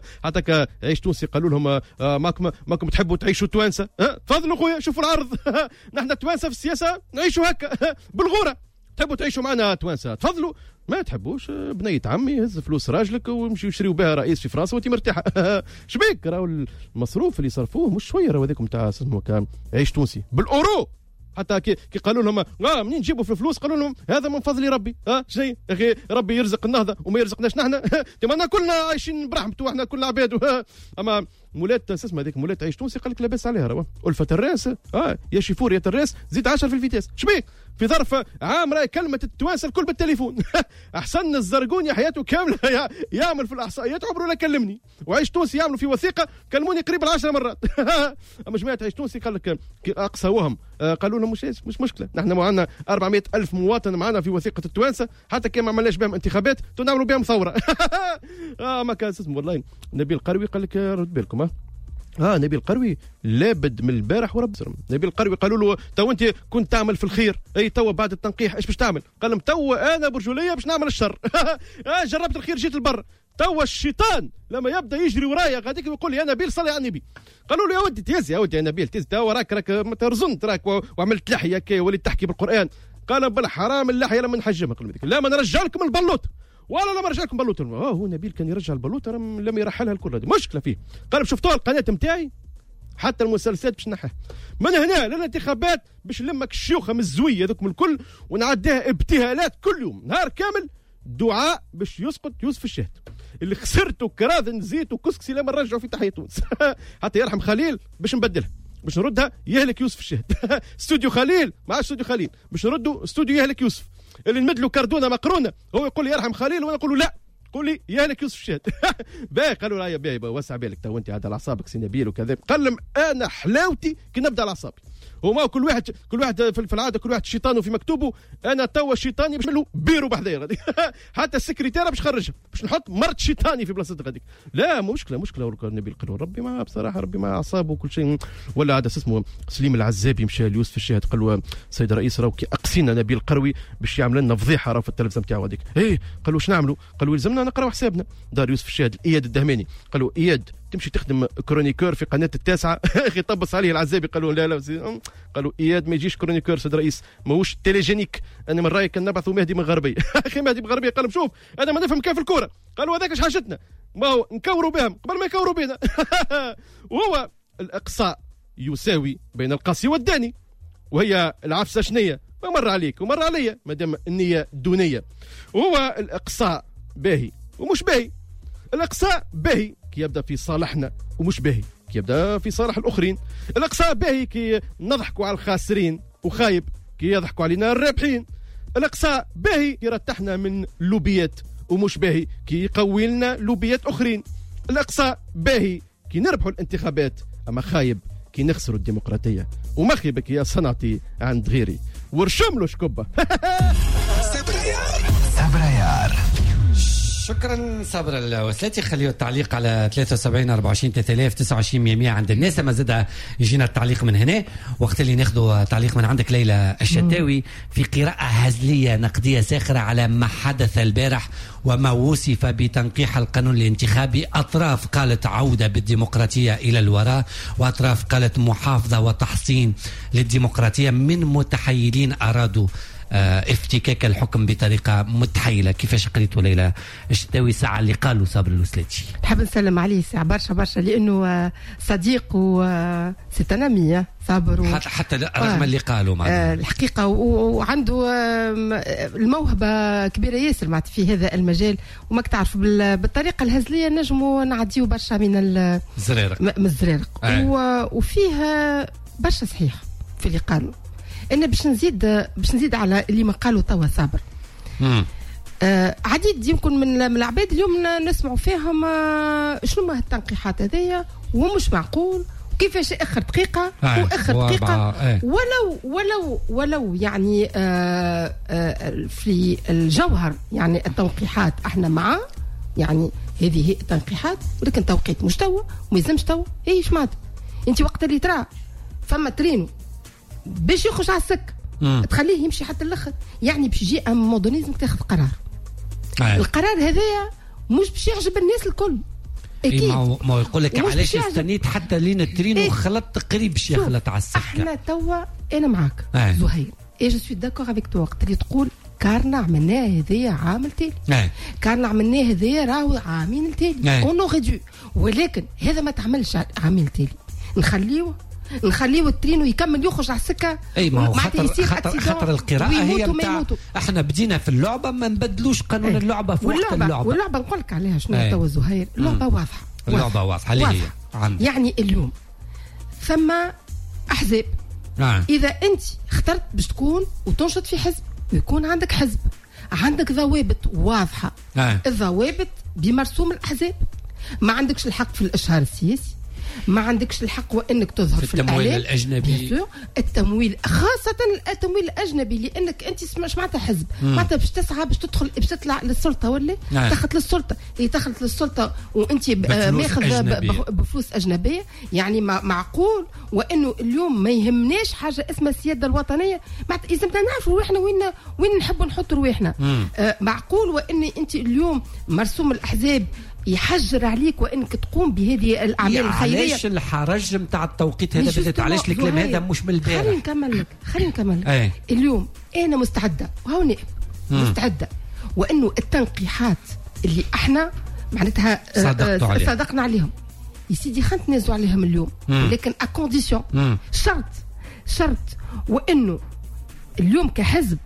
حتى عيش تونسي قالوا لهم آه ماكم ماكم تحبوا تعيشوا توانسه. تفضلوا خويا شوفوا العرض. نحن توانسه في السياسه نعيشوا هكا بالغوره. تحبوا تعيشوا معنا توانسه تفضلوا، ما تحبوش بنية عمي هز فلوس راجلك ومشي يشريوا بها رئيس في فرنسا وانت مرتاحه. شبيك راهو المصروف اللي صرفوه مش شويه راهو هذاكم تاع اسمه كان عيش تونسي بالاورو. حتى كي, كي قالوا لهم اه منين نجيبوا في الفلوس قالوا لهم هذا من فضل ربي. اه شيء يا اخي ربي يرزق النهضه وما يرزقناش نحن. تمانا كلنا عايشين برحمته واحنا كلنا عباد. اما مولات اسمها هذيك مولات عيش تونسي قال لك لاباس عليها راه ألفة الراس. اه يا شيفور يا الراس زيد عشرة في الفيتاس. شبيك في ظرف عام راي كلمه التوانسه الكل بالتليفون. احسن الزرقوني حياته كامله يعمل في الاحصائيات عمره لا كلمني. وعيش تونسي يعملوا في وثيقه كلموني قريب العشر مرات. اما جماعه عيش تونسي قال لك اقصى وهم آه قالوا لهم مش مش مشكله نحن معنا أربعمائة ألف مواطن معنا في وثيقه التوانسه حتى كان ما عملناش بهم انتخابات نعملوا بهم ثوره. اه ما كان اسمه والله نبيل القروي قال لك رد بالكم. اه اه نبيل القروي لابد من البارح ورب سرم. نبيل القروي قالوا له تو انت كنت تعمل في الخير اي تو بعد التنقيح ايش باش تعمل؟ قال لهم تو انا برجوليه باش نعمل الشر. آه جربت الخير جيت البر. تو الشيطان لما يبدا يجري ورايا غاديك يقول لي يا نبيل صلي على النبي. قالوا له يا ودي تهز يا ودي يا نبيل تهز تو راك راك ترزنت راك وعملت لحيه كي وليت تحكي بالقران. قال بالحرام اللحيه لما نحجمها. لا ما نرجع لكم البلوط ولا لا ما رجع لكم بلوتر. اه هو نبيل كان يرجع البلوتر لم يرحلها الكل، هذه مشكله فيه. قال شفتوا القناه نتاعي حتى المسلسلات باش نحيها من هنا للانتخابات باش نلمك الشيوخه من الزويه ذوك من الكل ونعديها ابتهالات كل يوم نهار كامل دعاء باش يسقط يوسف الشهد اللي خسرته كراذن زيت وكسكسي لما نرجعوا في تحية تونس. حتى يرحم خليل باش نبدلها باش نردها يهلك يوسف الشهد. استوديو خليل مع استوديو خليل باش نردوا استوديو يهلك يوسف اللي نمد له كردونه مقرونه هو يقول لي يرحم خليل وانا نقول له لا قول لي يهلك يوسف الشهد. باهي قالوا لا يا باهي وسع بالك تو انت هذا اعصابك سي نبيل وكذا. قال لهم انا حلاوتي كي نبدا على اعصابي هما كل واحد كل واحد في العاده كل واحد شيطانه في مكتوبه. انا توا شيطاني باش له بيرو بحذايا غادي حتى السكرتيره باش نخرجها باش نحط مرت شيطاني في بلاصتها غاديك. لا مشكله مشكله النبيل قالوا ربي ما بصراحه ربي ما اعصابه وكل شيء. ولا هذا اسمه سليم العزابي مشى ليوسف الشهد قال له سيد الرئيس راهو كي اقسينا نبيل القروي باش يعمل لنا فضيحه راه في التلفزيون نتاعو هذيك. ايه قالوا واش نعملوا؟ قالوا يلزمنا نقراو حسابنا. دار يوسف الشهد اياد الدهماني قالوا اياد تمشي تخدم كرونيكور في قناه التاسعه. اخي طبس عليه العزابي قالوا لا لا قالوا اياد ما يجيش كرونيكور سيد الرئيس ماهوش تيليجينيك. انا من رايي كان نبعثوا مهدي من غربيه. اخي مهدي من غربيه قال شوف انا ما نفهم كيف الكوره. قالوا هذاك اش حاجتنا ما هو نكوروا بهم قبل ما يكوروا بينا. وهو الاقصاء يساوي بين القاسي والداني وهي العفسه شنيه ما مر عليك ومر عليا مادام النيه دونيه. وهو الاقصاء باهي ومش باهي. الاقصاء باهي كي يبدا في صالحنا ومش باهي كي يبدا في صالح الاخرين. الاقصاء باهي كي نضحكوا على الخاسرين وخايب كي يضحكوا علينا الرابحين. الاقصاء باهي كي رتحنا من لوبيات ومش باهي كي يقوي لنا لوبيات اخرين. الاقصاء باهي كي نربحوا الانتخابات اما خايب كي نخسروا الديمقراطيه ومخيبك يا صنعتي عند غيري ورشم له شكبه. سبريار شكرا صبر الوسلاتي. خليوا التعليق على ثلاثة وسبعين أربعة وعشرين ثلاثة آلاف تسعة وعشرين مية عند الناس. ما زاد يجينا التعليق من هنا وقت اللي ناخذوا تعليق من عندك ليلى الشتاوي في قراءة هزلية نقدية ساخرة على ما حدث البارح وما وصف بتنقيح القانون الانتخابي. أطراف قالت عودة بالديمقراطية إلى الوراء وأطراف قالت محافظة وتحصين للديمقراطية من متحيلين أرادوا افتكاك الحكم بطريقه متحيله. كيفاش قريتوا ليلى الشتاوي ساعه اللي قالوا صابر الوسلاتي؟ نحب نسلم عليه ساعه برشا برشا لانه صديق و سيتانامي صابر و... حتى حتى رغم اللي قالوا معنا الحقيقه وعنده الموهبه كبيره ياسر معناتها في هذا المجال وما تعرف بالطريقه الهزليه نجموا نعديوا برشا من الزريرق من الزريرق وفيها برشا صحيح في اللي قالوا. انا باش نزيد باش نزيد على اللي ما قالوا توا صابر. آه عديد يمكن من العباد اليوم نسمعوا فيهم آه شنو ما التنقيحات هذيا ومش معقول وكيفاش اخر دقيقه آه واخر دقيقه آه. ولو ولو ولو يعني آه آه في الجوهر يعني التنقيحات احنا مع يعني هذه هي التنقيحات ولكن توقيت مش توا وما يلزمش توا. ايش معناتها انت وقت اللي ترى فما ترينو باش يخرج على السك تخليه يمشي حتى الاخر يعني باش يجي ام مودرنيزم تاخذ قرار. آه. القرار هذايا مش باش يعجب الناس الكل اكيد. إيه ما, ما يقول لك علاش استنيت حتى لين الترين إيه؟ وخلط قريب باش يخلط على السكه. احنا توا انا معاك آه. زهير اي جو سوي داكور افيك تو وقت اللي تقول كارنا عملناه هذايا عامل تالي آه. كارنا عملناه هذايا راهو عامين تالي اون اوري دو ولكن هذا ما تعملش عامين تالي نخليوه نخليه الترين يكمل يخرج على السكه. اي ما هو خطر خطر, خطر القراءه هي متاع احنا بدينا في اللعبه ما نبدلوش قانون أي. اللعبه في وقت اللعبه واللعبه نقول لك عليها شنو توا زهير اللعبه واضحه اللعبه واضحه اللي هي عندي. يعني اليوم ثم احزاب آه. اذا انت اخترت باش تكون وتنشط في حزب ويكون عندك حزب عندك ضوابط واضحه آه. الضوابط بمرسوم الاحزاب ما عندكش الحق في الاشهار السياسي ما عندكش الحق وانك تظهر في, في التمويل الاجنبي التمويل خاصه التمويل الاجنبي لانك انت مش معناتها حزب معناتها باش تسعى باش تدخل باش تطلع للسلطه ولا نعم. دخلت للسلطه اللي دخلت للسلطه وانت ماخذ بفلوس اجنبيه يعني معقول وانه اليوم ما يهمناش حاجه اسمها السياده الوطنيه معناتها اذا بدنا نعرفوا رواحنا وين وين نحبوا نحطوا رواحنا آه معقول وان انت اليوم مرسوم الاحزاب يحجر عليك وانك تقوم بهذه الاعمال الخيريه. علاش الحرج نتاع التوقيت هذا بدات علاش الكلام هذا مش من البارح؟ خليني نكمل لك خليني نكمل لك أي. اليوم انا مستعده وهو نائب مستعده وانه التنقيحات اللي احنا معناتها عليها. صدقنا عليهم يا سيدي خلينا نتنازلوا عليهم اليوم، لكن اكونديسيون شرط شرط وانه اليوم كحزب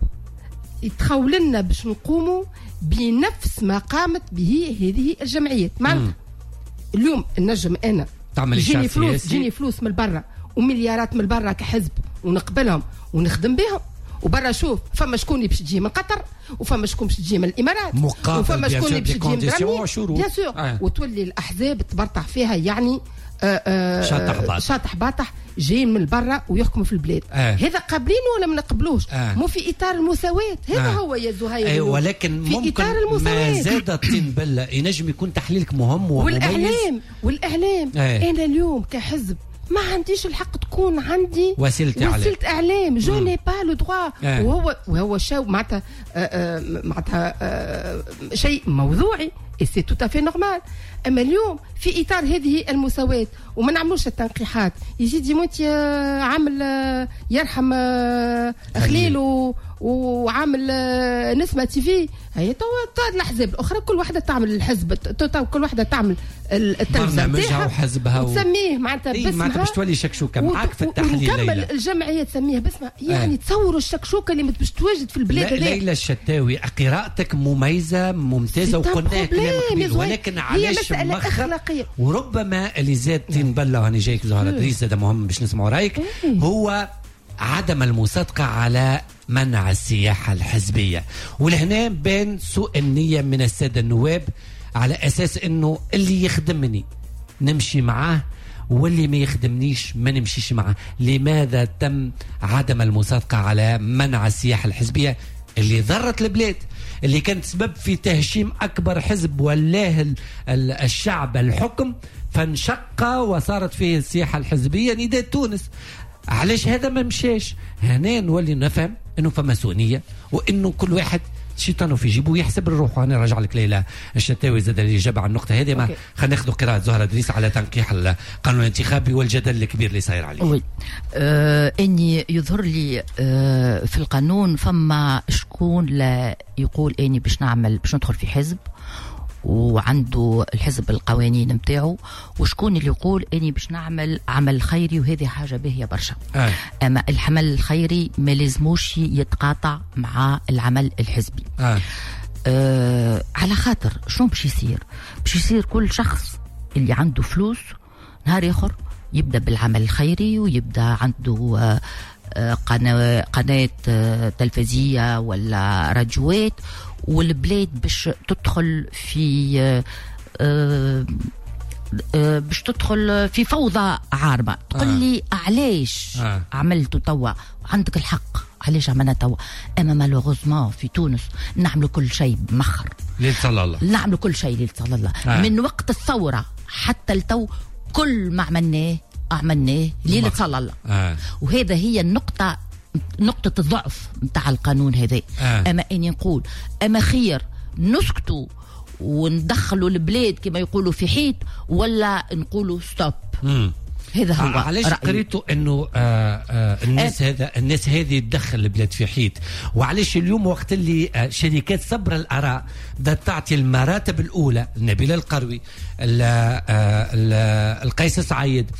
يتخول لنا باش نقوموا بنفس ما قامت به هذه الجمعيات. معناتها اليوم النجم انا يجيني فلوس يجيني فلوس من برا ومليارات من برا كحزب ونقبلهم ونخدم بهم، وبرا شوف فما شكون باش تجي من قطر وفما شكون باش تجي من الامارات وفما شكون باش تجي من بيان سور آه. وتولي الاحزاب تبرطع فيها يعني آه آه شاطح باطح شاطح باطح جايين من برا ويحكموا في البلاد. آه. هذا قابلين ولا ما نقبلوش؟ آه. مو في اطار المساواه هذا آه. هو يا زهير. آه. ولكن في ممكن إطار المساواة. ما زاد الطين بله ينجم يكون تحليلك مهم ومميز. والاعلام والاعلام آه. انا اليوم كحزب ما عنديش الحق تكون عندي وسيلة إعلام وسيلة إعلام جو ني با لو دروا. آه. وهو وهو شو معناتها معناتها شيء موضوعي اي سي تو افي نورمال. اما اليوم في اطار هذه المساواة وما نعملوش التنقيحات يزيد يموت عامل يرحم خليل وعامل نسمة تي في هي تو الاحزاب الاخرى كل واحده تعمل الحزب تو كل واحده تعمل التلفزه نتاعها وحزبها وتسميه معناتها باسمها معناتها باش تولي شكشوكه معاك في التحليل. ونكمل الجمعيه تسميها باسمها يعني آه. تصوروا الشكشوكه اللي باش تواجد في البلاد هذه. ليلى الشتاوي قراءتك مميزه ممتازه وقلنا كلام كبير ولكن علاش مخر وربما اللي زاد طين بله هاني جايك زهره دريس هذا مهم باش نسمعوا رايك هو عدم المصادقه على منع السياحة الحزبية. ولهنا بين سوء النية من السادة النواب على أساس أنه اللي يخدمني نمشي معاه واللي ما يخدمنيش ما نمشيش معاه. لماذا تم عدم المصادقة على منع السياحة الحزبية اللي ضرت البلاد اللي كانت سبب في تهشيم أكبر حزب ولاه الشعب الحكم فانشق وصارت فيه السياحة الحزبية نداء تونس؟ علاش هذا ما مشاش؟ هنا نولي نفهم انه فما سوء نيه وانه كل واحد شيطانه في جيبه يحسب الروح. وانا راجع لك ليلى الشتاوي زاد الاجابه على النقطه هذه. ما خلينا ناخذ قراءه زهره دريس على تنقيح القانون الانتخابي والجدل الكبير اللي صاير عليه. وي آه اني يظهر لي آه في القانون فما شكون لا يقول اني باش نعمل باش ندخل في حزب وعنده الحزب القوانين نتاعو وشكون اللي يقول اني باش نعمل عمل خيري وهذه حاجه باهيه برشا. آه. اما العمل الخيري ما لازموش يتقاطع مع العمل الحزبي. آه. آه على خاطر شنو باش يصير؟ باش يصير كل شخص اللي عنده فلوس نهار اخر يبدا بالعمل الخيري ويبدا عنده آه قناه قناه آه تلفزية ولا راديوات والبلاد باش تدخل في آه آه باش تدخل في فوضى عارمة. تقول آه. لي علاش آه. عملتوا توا؟ عندك الحق علاش عملنا توا. اما مالوغوزمون في تونس نعملوا كل شيء بمخر ليل صلى الله نعملوا كل شيء ليل صلى الله آه. من وقت الثورة حتى التو كل ما عملناه عملناه ليل صلى الله آه. وهذا هي النقطة نقطة الضعف متاع القانون هذا. آه. أما إني نقول أما خير نسكتوا وندخلوا البلاد كما يقولوا في حيط ولا نقولوا ستوب. مم. هذا هو علاش قريتوا انه آه آه الناس آه. هذا الناس هذه تدخل البلاد في حيط وعلاش اليوم وقت اللي آه شركات صبر الاراء بدات تعطي المراتب الاولى نبيل القروي القيس سعيد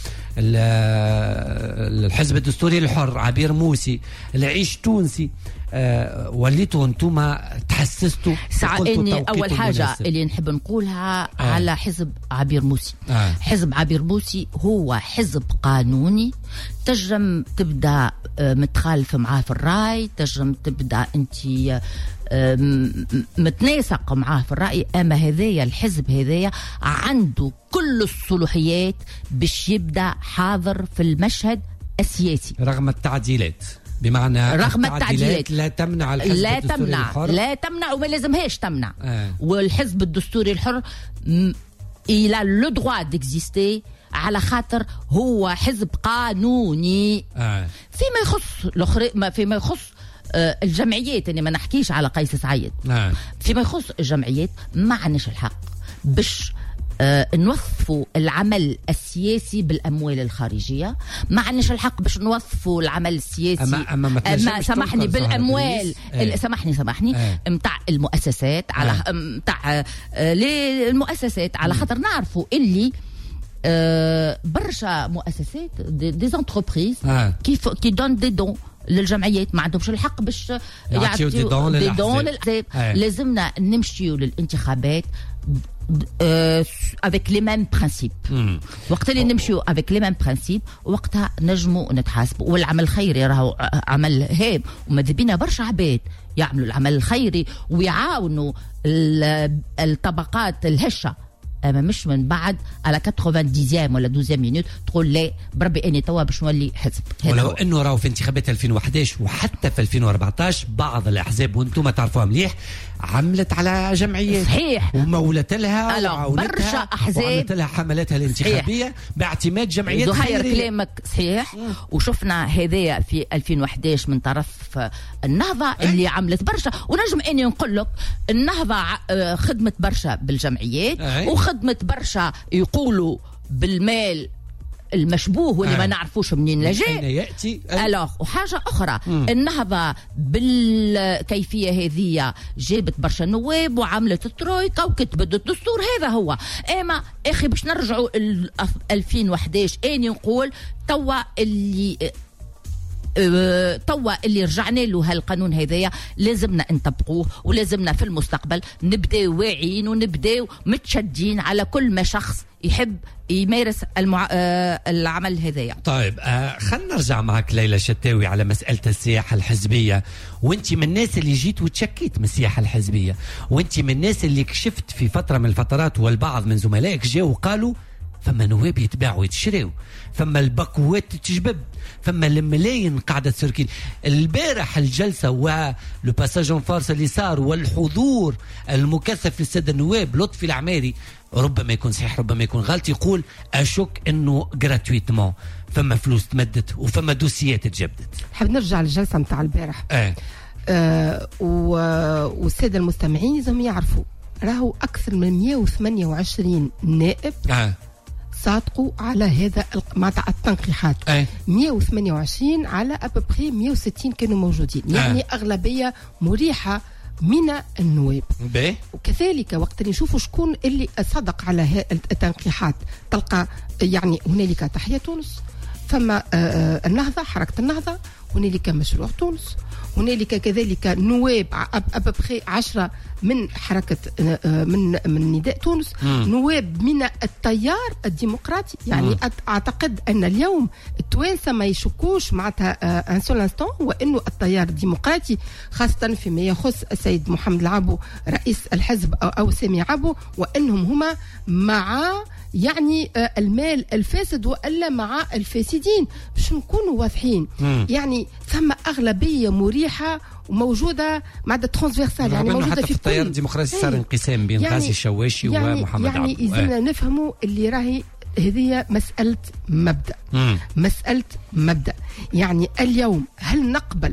الحزب الدستوري الحر عبير موسي العيش تونسي آه وليتوا انتم تحسستوا اني اول حاجه مناسب. اللي نحب نقولها آه. على حزب عبير موسي آه. حزب عبير موسي هو حزب قانوني تجرم تبدا متخالف معاه في الراي تجرم تبدا انت متناسق معاه في الراي. اما هذايا الحزب هذايا عنده كل الصلاحيات باش يبدا حاضر في المشهد السياسي رغم التعديلات. بمعنى رغم التعديلات لا تمنع الحزب لا الدستوري تمنع الحر لا تمنع وما لازمهاش تمنع. آه. والحزب الدستوري الحر il a le droit d'exister على خاطر هو حزب قانوني. آه. فيما يخص الاخر ما فيما يخص آه الجمعيات اللي ما نحكيش على قيس سعيد. آه. فيما يخص الجمعيات ما عندناش الحق باش آه نوظفوا العمل السياسي بالاموال الخارجيه، ما عندناش الحق باش نوظفوا العمل السياسي أما أما ما أما سامحني بالاموال ايه. سامحني سامحني نتاع ايه. المؤسسات على نتاع آه المؤسسات على خاطر نعرفوا اللي آه برشا مؤسسات دي زونتربريز كيف كي دون دي دون للجمعيات ما عندهمش الحق باش يعطيو دي دون للأحزاب. لازمنا نمشيو للانتخابات avec les mêmes principes. وقت اللي نمشيو avec les mêmes principes وقتها نجموا نتحاسبوا. والعمل الخيري راهو عمل هام وماذا بينا برشا عباد يعملوا العمل الخيري ويعاونوا الطبقات الهشة، اما مش من بعد على ثمانين ولا اثناشر مينوت تقول لي بربي اني توا باش نولي حزب. ولو انه راهو في انتخابات ألفين وأحد عشر وحتى في ألفين وأربعطاش بعض الاحزاب وانتم تعرفوها مليح عملت على جمعيات صحيح ومولت لها برشا احزاب وعملت لها حملاتها الانتخابيه صحيح. باعتماد جمعيات خيريه. كلامك صحيح. مم. وشفنا هذايا في ألفين وأحد عشر من طرف النهضه أه؟ اللي عملت برشا. ونجم اني نقول لك النهضه خدمت برشا بالجمعيات أه؟ وخدمت برشا يقولوا بالمال المشبوه واللي آه. ما نعرفوش منين لجاء ياتي الوغ. وحاجه اخرى مم. النهضه بالكيفيه هذه جابت برشا نواب وعملت الترويكا وكتبت الدستور. هذا هو. اما اخي باش نرجعوا ألفين وأحد عشر اني نقول توا اللي أه توا اللي رجعنا له هالقانون هذايا لازمنا نطبقوه ولازمنا في المستقبل نبداو واعيين ونبداو متشدين على كل ما شخص يحب يمارس المع... آه العمل هذايا. طيب آه خلينا نرجع معك ليلى شتاوي على مسألة السياحة الحزبية. وانت من الناس اللي جيت وتشكيت من السياحة الحزبية، وانت من الناس اللي كشفت في فترة من الفترات والبعض من زملائك جاوا وقالوا فما نواب يتباعوا ويتشراو، فما البكوات تجبب، فما الملايين قاعدة تسركين. البارح الجلسة ولو باساج اون فارس اللي صار والحضور المكثف للسادة النواب لطفي العماري ربما يكون صحيح ربما يكون غلط، يقول أشك أنه جراتويتمون فما فلوس تمدت وفما دوسيات تجبدت. حاب نرجع للجلسة متاع البارح. اه, آه والسادة المستمعين لازم يعرفوا راهو أكثر من مئة وثمانية وعشرين نائب اه صادقوا على هذا معناتها التنقيحات. أي. مئة وثمانية وعشرين على أبري مئة وستين كانوا موجودين. أه. يعني أغلبية مريحة من النواب. بيه. وكذلك وقت اللي نشوفوا شكون اللي صدق على التنقيحات تلقى يعني هنالك تحية تونس، فما آه النهضة حركة النهضة، هنالك مشروع تونس، هنالك كذلك نواب أبري عشرة من حركة من من نداء تونس، مم. نواب من التيار الديمقراطي. يعني مم. أعتقد أن اليوم التوانسة ما يشكوش معناتها ان سول انستون وأنه التيار الديمقراطي خاصة فيما يخص السيد محمد العبو رئيس الحزب أو, أو سامي عبو، وأنهم هما مع يعني المال الفاسد وألا مع الفاسدين باش نكونوا واضحين. مم. يعني ثم أغلبية مريحة وموجودة مع ترانسفيرسال، يعني موجودة حتى في, في التيار الديمقراطي صار انقسام بين يعني غازي الشواشي يعني ومحمد يعني عبو. يعني يلزمنا آه. نفهموا اللي راهي هذه مسألة مبدأ. مم. مسألة مبدأ. يعني اليوم هل نقبل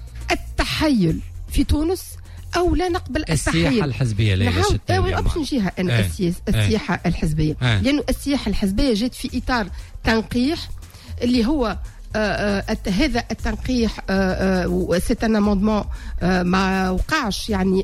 التحيل في تونس أو لا نقبل التحيل؟ السياحة الحزبية ليلى نعم. شتاوي باش نجيها أنا آه. السياحة آه. الحزبية آه. لأنه السياحة الحزبية جات في إطار تنقيح اللي هو آه آه هذا التنقيح سيت ان اموندمون ما وقعش يعني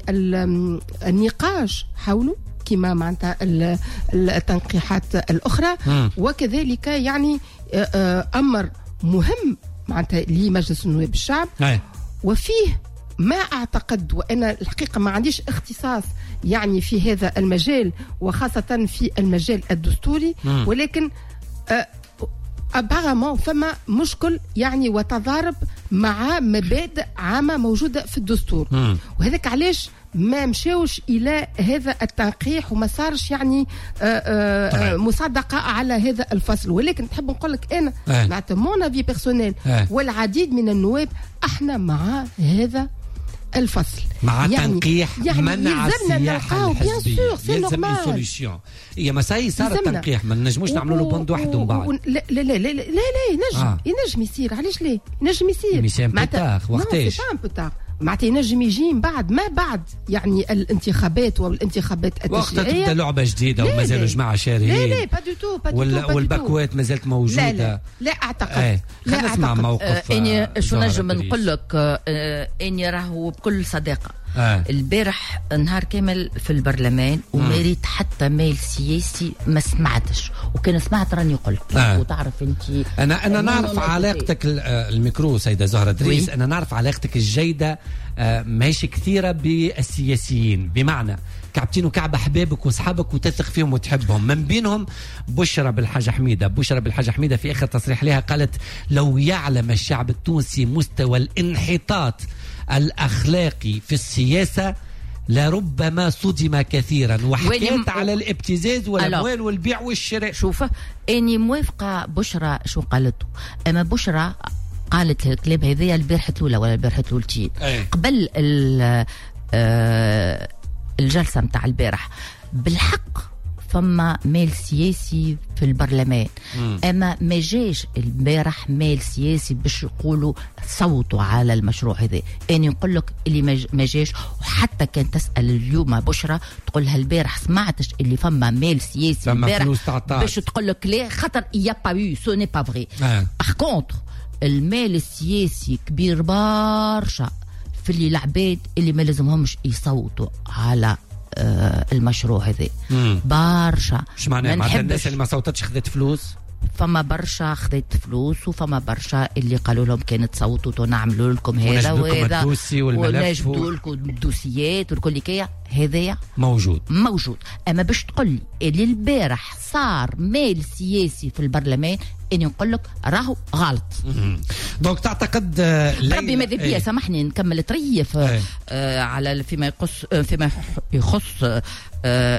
النقاش حوله كما معناتها التنقيحات الأخرى. م. وكذلك يعني آه آه أمر مهم معناتها لمجلس النواب الشعب. أي. وفيه ما أعتقد، وأنا الحقيقة ما عنديش اختصاص يعني في هذا المجال وخاصة في المجال الدستوري، م. ولكن آه ابارامون فما مشكل يعني وتضارب مع مبادئ عامه موجوده في الدستور. مم. وهذاك علاش ما مشاوش الى هذا التنقيح وما صارش يعني آآ آآ مصادقه على هذا الفصل. ولكن نحب نقول لك انا معناتها مون افي بيرسونيل والعديد من النواب احنا مع هذا الفصل مع يعني تنقيح يعني منع السياحة الحزبية. يلزمنا سوليسيون. هي مساي صار التنقيح ما نجموش نعملوا له بند واحد من بعد. لا لا لا لا لا ينجم آه. ينجم يصير. علاش لا ينجم يصير ميسان بوتار وقتاش بوتار معناتها ينجم يجي من بعد ما بعد يعني الانتخابات والانتخابات التشريعيه وقت تبدا لعبه جديده ومازالوا جماعه شاريين. لا لا با دو تو با دو تو والباكوات مازالت موجوده. لا لا, لا اعتقد ايه. لا نسمع موقف آه اني شو نجم نقول لك آه اني راهو بكل صداقه آه. البارح نهار كامل في البرلمان وما ريت حتى ميل سياسي ما سمعتش، وكان سمعت راني قلت آه. وتعرف انت انا انا نعرف علاقتك الميكرو سيده زهره دريس. انا نعرف علاقتك الجيده آه ماشي كثيره بالسياسيين، بمعنى كعبتين وكعب احبابك واصحابك وتثق فيهم وتحبهم. من بينهم بشرى بالحاجة حميدة. بشرى بالحاجة حميدة في اخر تصريح لها قالت لو يعلم الشعب التونسي مستوى الانحطاط الاخلاقي في السياسه لربما صدم كثيرا، وحكيت على الابتزاز والاموال والبيع والشراء. شوف اني موافقه بشرى شو قالته، اما بشرى قالت الكلام هذايا البارحه الاولى ولا البارحه الاولتين قبل آه الجلسه نتاع البارح. بالحق فما ميل سياسي في البرلمان، مم. اما ما جاش البارح ميل سياسي باش يقولوا صوتوا على المشروع هذا. اني نقول لك اللي ما جاش، وحتى كان تسال اليوم بشرى تقول لها البارح سمعتش اللي فما ميل سياسي البارح باش تقول لك لا خاطر يا با يو سو ني با فري. باغ كونتر المال السياسي كبير برشا في اللي العباد اللي ما لازمهمش يصوتوا على آه المشروع هذا برشا. ايش معناه؟ معناتها الناس اللي ما صوتتش خذت فلوس؟ فما برشا خذت فلوس، وفما برشا اللي قالوا لهم كانت تصوتوا نعملوا لكم هذا وهذا ونجبدوا لكم الدوسيات والكل كيا. هذايا موجود موجود اما باش تقول لي اللي البارح صار ميل سياسي في البرلمان اني نقول لك راهو غلط. دونك تعتقد ربي ماذا بيا سامحني نكمل طريف آه على فيما يقص فيما يخص آه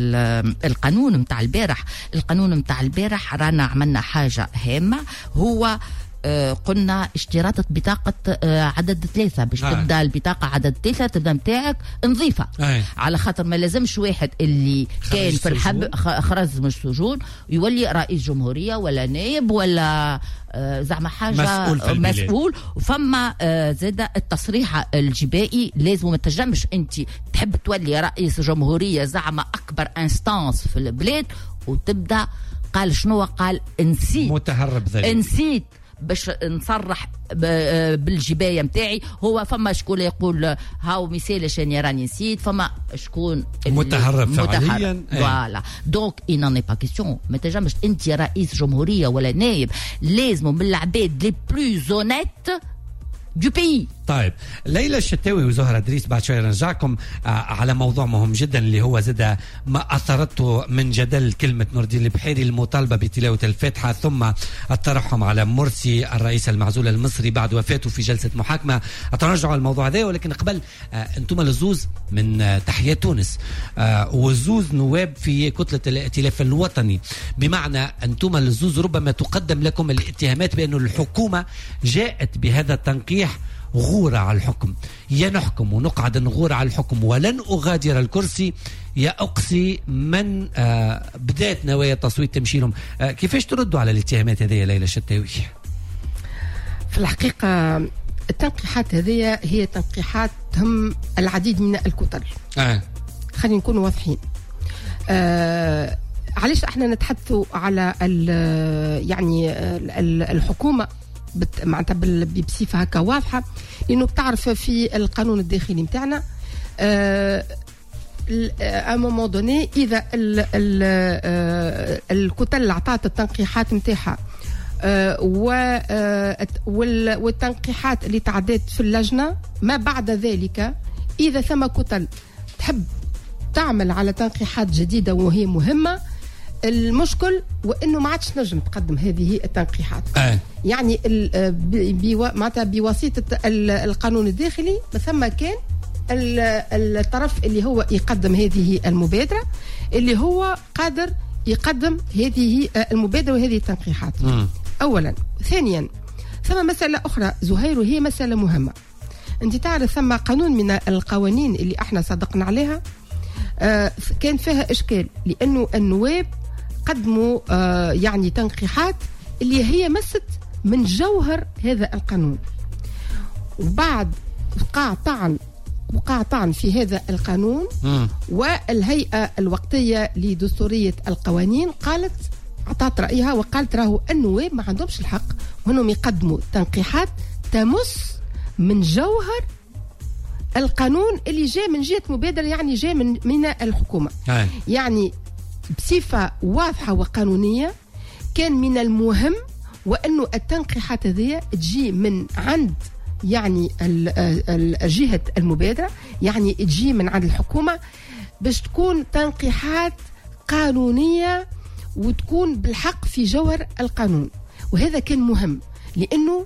القانون متاع البارح. القانون متاع البارح رانا عملنا حاجه هامه، هو آه قلنا اشتراط بطاقة آه عدد ثلاثة باش آه. تبدا البطاقة عدد ثلاثة تبدا متاعك نظيفة آه. على خاطر ما لازمش واحد اللي كان في الحب خرج من السجون يولي رئيس جمهورية ولا نائب ولا آه زعما حاجة مسؤول, مسؤول. وفما آه زاد التصريح الجبائي لازم ما تنجمش انت تحب تولي رئيس جمهورية زعما اكبر انستانس في البلاد وتبدا قال شنو قال نسيت متهرب ذلك نسيت باش نصرح بالجبايه متاعي. هو فما شكون يقول هاو مثال شاني راني نسيت، فما شكون متهرب فعليا فوالا. دونك ان ني با كيسيون ما تنجمش انت رئيس جمهوريه ولا نائب، لازم من العباد لي بلوز اونيت دو بي. طيب ليلى الشتاوي وزهرة دريس بعد شوي نرجعكم على موضوع مهم جدا اللي هو زاد ما أثرته من جدل كلمة نور الدين البحيري المطالبة بتلاوة الفاتحة ثم الترحم على مرسي الرئيس المعزول المصري بعد وفاته في جلسة محاكمة. أترجع على الموضوع هذا، ولكن قبل أنتم الزوز من تحيات تونس وزوز نواب في كتلة الائتلاف الوطني، بمعنى أنتم الزوز ربما تقدم لكم الاتهامات بأن الحكومة جاءت بهذا التنقيح غورة على الحكم، يا نحكم ونقعد نغور على الحكم ولن أغادر الكرسي يا أقصي من آه بداية نوايا التصويت تمشي لهم. آه كيفاش تردوا على الاتهامات هذه يا ليلى الشتاوي؟ في الحقيقة التنقيحات هذه هي تنقيحات تهم العديد من الكتل. آه. خلينا نكون واضحين. آه علاش احنا نتحدثوا على ال يعني ال الحكومة معناتها بصفه هكا واضحه، لانه بتعرف في القانون الداخلي نتاعنا ا مومون دوني اذا ال ال الكتل اللي عطات التنقيحات نتاعها والتنقيحات اللي تعدات في اللجنه ما بعد ذلك اذا ثم كتل تحب تعمل على تنقيحات جديده وهي مهمه، المشكل وانه ما عادش نجم تقدم هذه التنقيحات. آه. يعني معناتها بواسطه القانون الداخلي ثم كان الطرف اللي هو يقدم هذه المبادره اللي هو قادر يقدم هذه المبادره وهذه التنقيحات. م. اولا. ثانيا ثم مساله اخرى زهير وهي مساله مهمه. انت تعرف ثم قانون من القوانين اللي احنا صدقنا عليها آه كان فيها اشكال، لانه النواب قدموا آه يعني تنقيحات اللي هي مست من جوهر هذا القانون، وبعد وقع طعن وقع طعن في هذا القانون. مم. والهيئة الوقتية لدستورية القوانين قالت أعطت رأيها وقالت راهو النواب ما عندهمش الحق وأنهم يقدموا تنقيحات تمس من جوهر القانون اللي جاء من جهة مبادرة، يعني جاء من من الحكومة. هاي. يعني بصفة واضحة وقانونية كان من المهم وأنه التنقيحات هذه تجي من عند يعني جهة المبادرة، يعني تجي من عند الحكومة باش تكون تنقيحات قانونية وتكون بالحق في جوهر القانون. وهذا كان مهم لأنه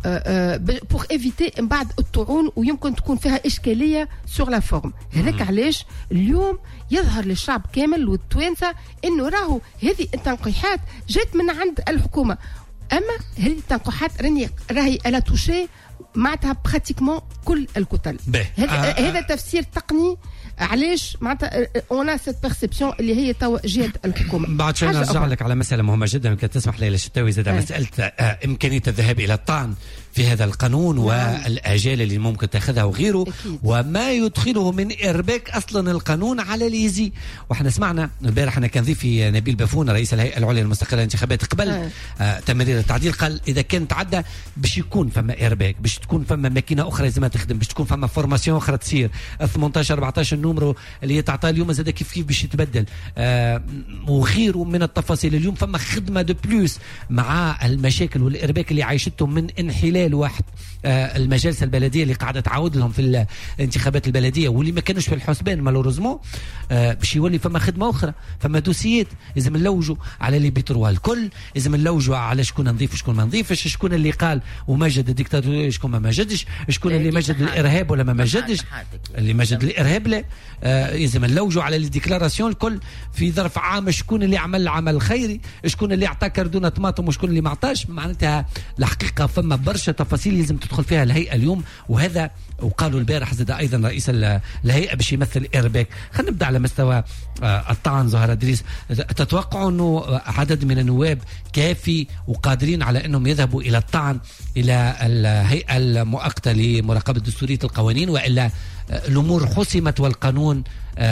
بور ايفيتي من بعد الطعون ويمكن تكون فيها إشكالية سور لا فورم. هذاك علاش اليوم يظهر للشعب كامل والتوانسة إنه راهو هذه التنقيحات جات من عند الحكومة، أما هذه التنقيحات راني راهي ألا توشي معناتها براتيكمون كل الكتل. هذا آه هذا تفسير تقني علاش معناتها اون سيت بيرسيبسيون اللي هي تو جهه الحكومه. بعد شوي نرجع لك على مساله مهمه جدا يمكن تسمح لي الشتاوي زاد مساله آه امكانيه الذهاب الى الطعن في هذا القانون. نعم. والاجال اللي ممكن تاخذها وغيره. أكيد. وما يدخله من ارباك اصلا القانون على ليزي. واحنا سمعنا البارح انا كان ضيفي نبيل بافون رئيس الهيئه العليا المستقله للانتخابات قبل آه. آه تمرير التعديل، قال اذا كان تعدى باش يكون فما ارباك، باش تكون فما ماكينه اخرى لازم تخدم، باش تكون فما فورماسيون اخرى تصير. ثمانية عشر أربعة عشر النمرو اللي تعطى اليوم زاد كيف كيف باش يتبدل آه وغيره من التفاصيل. اليوم فما خدمه دو بلوس مع المشاكل والارباك اللي عايشتهم من انحلال واحد آه المجالس البلديه اللي قاعده تعاود لهم في الانتخابات البلديه واللي ما كانوش في الحسبان مالوريزمون. آه باش يولي فما خدمه اخرى، فما دوسيات لازم نلوجوا على اللي بيتروا الكل، لازم نلوجوا على شكون نضيف وشكون ما نضيفش، شكون اللي قال ومجد الديكتاتوريه شكون ما مجدش، شكون اللي مجد الارهاب ولا ما مجدش، اللي مجد الارهاب لا. آه لازم نلوجوا على الديكلاراسيون الكل في ظرف عام، شكون اللي عمل عمل خيري، شكون اللي اعطى كردونه طماطم وشكون اللي ما عطاش. معناتها الحقيقه فما برشا تفاصيل لازم تدخل فيها الهيئه اليوم، وهذا وقالوا البارح زاد ايضا رئيس الهيئه باش يمثل ارباك. خلينا نبدا على مستوى آه الطعن. زهره ادريس، تتوقعوا انه عدد من النواب كافي وقادرين على انهم يذهبوا الى الطعن الى الهيئه المؤقته لمراقبه دستوريه القوانين، والا الامور حسمت والقانون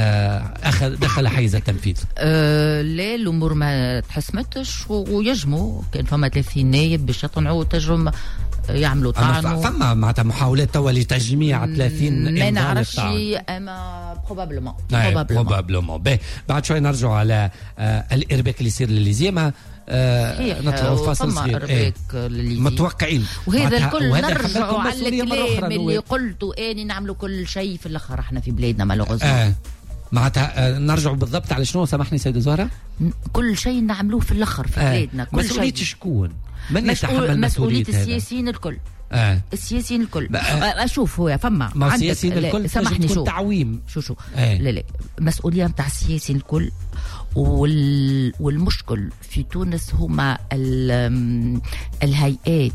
اخذ دخل حيز التنفيذ؟ أه لا، الامور ما تحسمتش ويجموا كان فما ثلاثين نايب باش يطلعوا تجرم يعملوا طعن. فما معناتها محاولات توا لتجميع ثلاثين ما نعرفش اما بروبابلمون بروبابلمون. بعد شوي نرجعوا على آه الارباك اللي يصير لليزيما. آه نطلعوا فاصل صغير. ايه متوقعين وهذا الكل نرجعوا على الكلام اللي قلته اني نعملوا كل شيء في الاخر احنا في بلادنا مالوغوزمون. آه. معناتها آه نرجعوا بالضبط على شنو؟ سامحني سيدة زهرة. كل شيء نعملوه في الاخر في آه. بلادنا. كل مسؤولية شيء شكون؟ من مسؤول يتحمل مسؤولية السياسيين الكل. آه. السياسيين الكل. اشوف هو فما عندك السياسيين الكل سامحني شو تعويم شو شو آه. لا لا مسؤولية نتاع السياسيين الكل. وال... والمشكل في تونس هما ال... الهيئات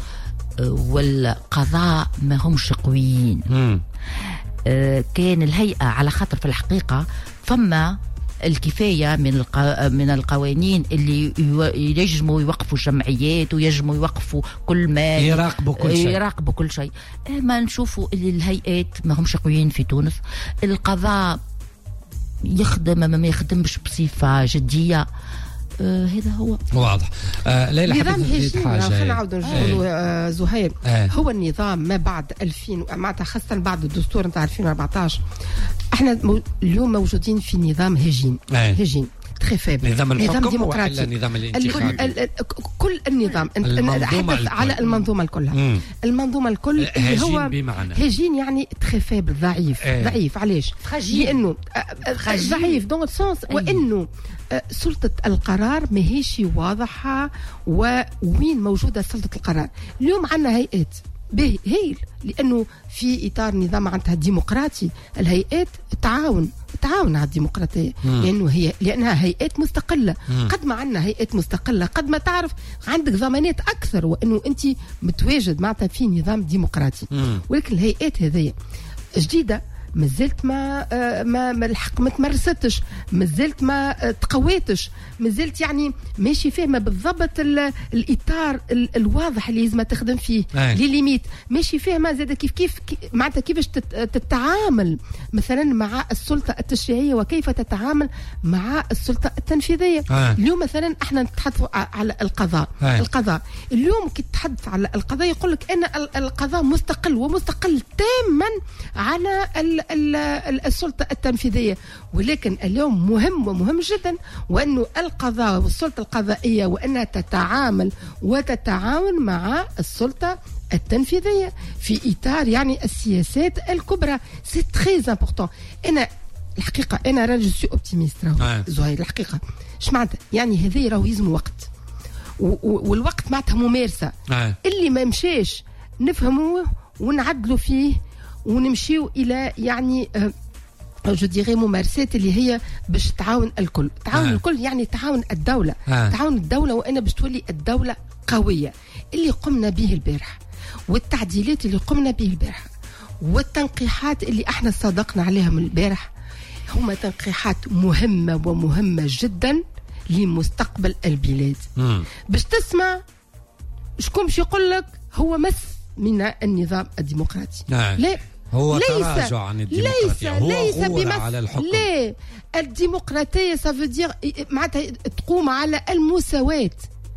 والقضاء ما همش قويين. آه كان الهيئة على خاطر في الحقيقة فما الكفاية من الق... من القوانين اللي يجموا يوقفوا جمعيات ويجموا يوقفوا كل ما يراقبوا كل شيء يراقبوا كل شيء. ما نشوفوا اللي الهيئات ما همش قويين في تونس. القضاء يخدم ما يخدمش بصفة جدية. آه هذا هو واضح. آه ليلى نظام هجين خلينا نعاودوا نقولوا آه زهير آه. هو النظام ما بعد ألفين معناتها خاصة بعد الدستور نتاع ألفين وأربعة عشر احنا مو اليوم موجودين في نظام هجين. آه. هجين تري فيبل. نظام الحكم ديمقراطي. النظام الانتخابي كل النظام نتحدث على المنظومه الكلها. مم. المنظومه الكل اللي هو بمعنى هجين يعني تري فيبل ضعيف. آه. ضعيف علاش؟ لانه ضعيف دون سونس وانه سلطة القرار ماهيش واضحة ووين موجودة سلطة القرار. اليوم عندنا هيئات به هيل لأنه في إطار نظام معناتها ديمقراطي الهيئات تعاون تعاون على الديمقراطية لأنه هي لأنها هيئات مستقلة. مم. قد ما عندنا هيئات مستقلة قد ما تعرف عندك ضمانات أكثر وأنه أنت متواجد معناتها في نظام ديمقراطي. مم. ولكن الهيئات هذه جديدة مازلت ما ما, ما الحق ما تمرستش، مازلت ما تقويتش، مازلت يعني ماشي فاهمه بالضبط الاطار الواضح اللي لازم تخدم فيه لي ليميت، ماشي فاهمه زاد كيف كيف معناتها كيفاش تتعامل مثلا مع السلطه التشريعيه وكيف تتعامل مع السلطه التنفيذيه. آه. اليوم مثلا احنا نتحدث على القضاء. آه. القضاء اليوم كي تتحدث على القضاء يقول لك ان القضاء مستقل ومستقل تاما على ال ال السلطه التنفيذيه، ولكن اليوم مهم ومهم جدا وانه القضاء والسلطه القضائيه وانها تتعامل وتتعاون مع السلطه التنفيذيه في اطار يعني السياسات الكبرى. سي تري امبورطون. انا الحقيقه انا راجل سي اوبتيميست راهو زهير الحقيقه. اش معناتها؟ يعني هذا راهو يلزم وقت، والوقت معناتها ممارسه. آه. اللي ما مشاش نفهموه ونعدلوا فيه ونمشيو الى يعني آه جو ديغي ممارسات اللي هي باش تعاون الكل. تعاون آه. الكل يعني تعاون الدوله. آه. تعاون الدوله وانا باش تولي الدوله قويه. اللي قمنا به البارح والتعديلات اللي قمنا به البارح والتنقيحات اللي احنا صادقنا عليها من البارح هما تنقيحات مهمه ومهمه جدا لمستقبل البلاد. مم. باش تسمع شكون باش يقول لك هو مس من النظام الديمقراطي. نعم. لا هو تراجع عن الديمقراطية، ليس هو ليس غورة على الحكم. لا، الديمقراطية سافودير معناتها تقوم على المساواة.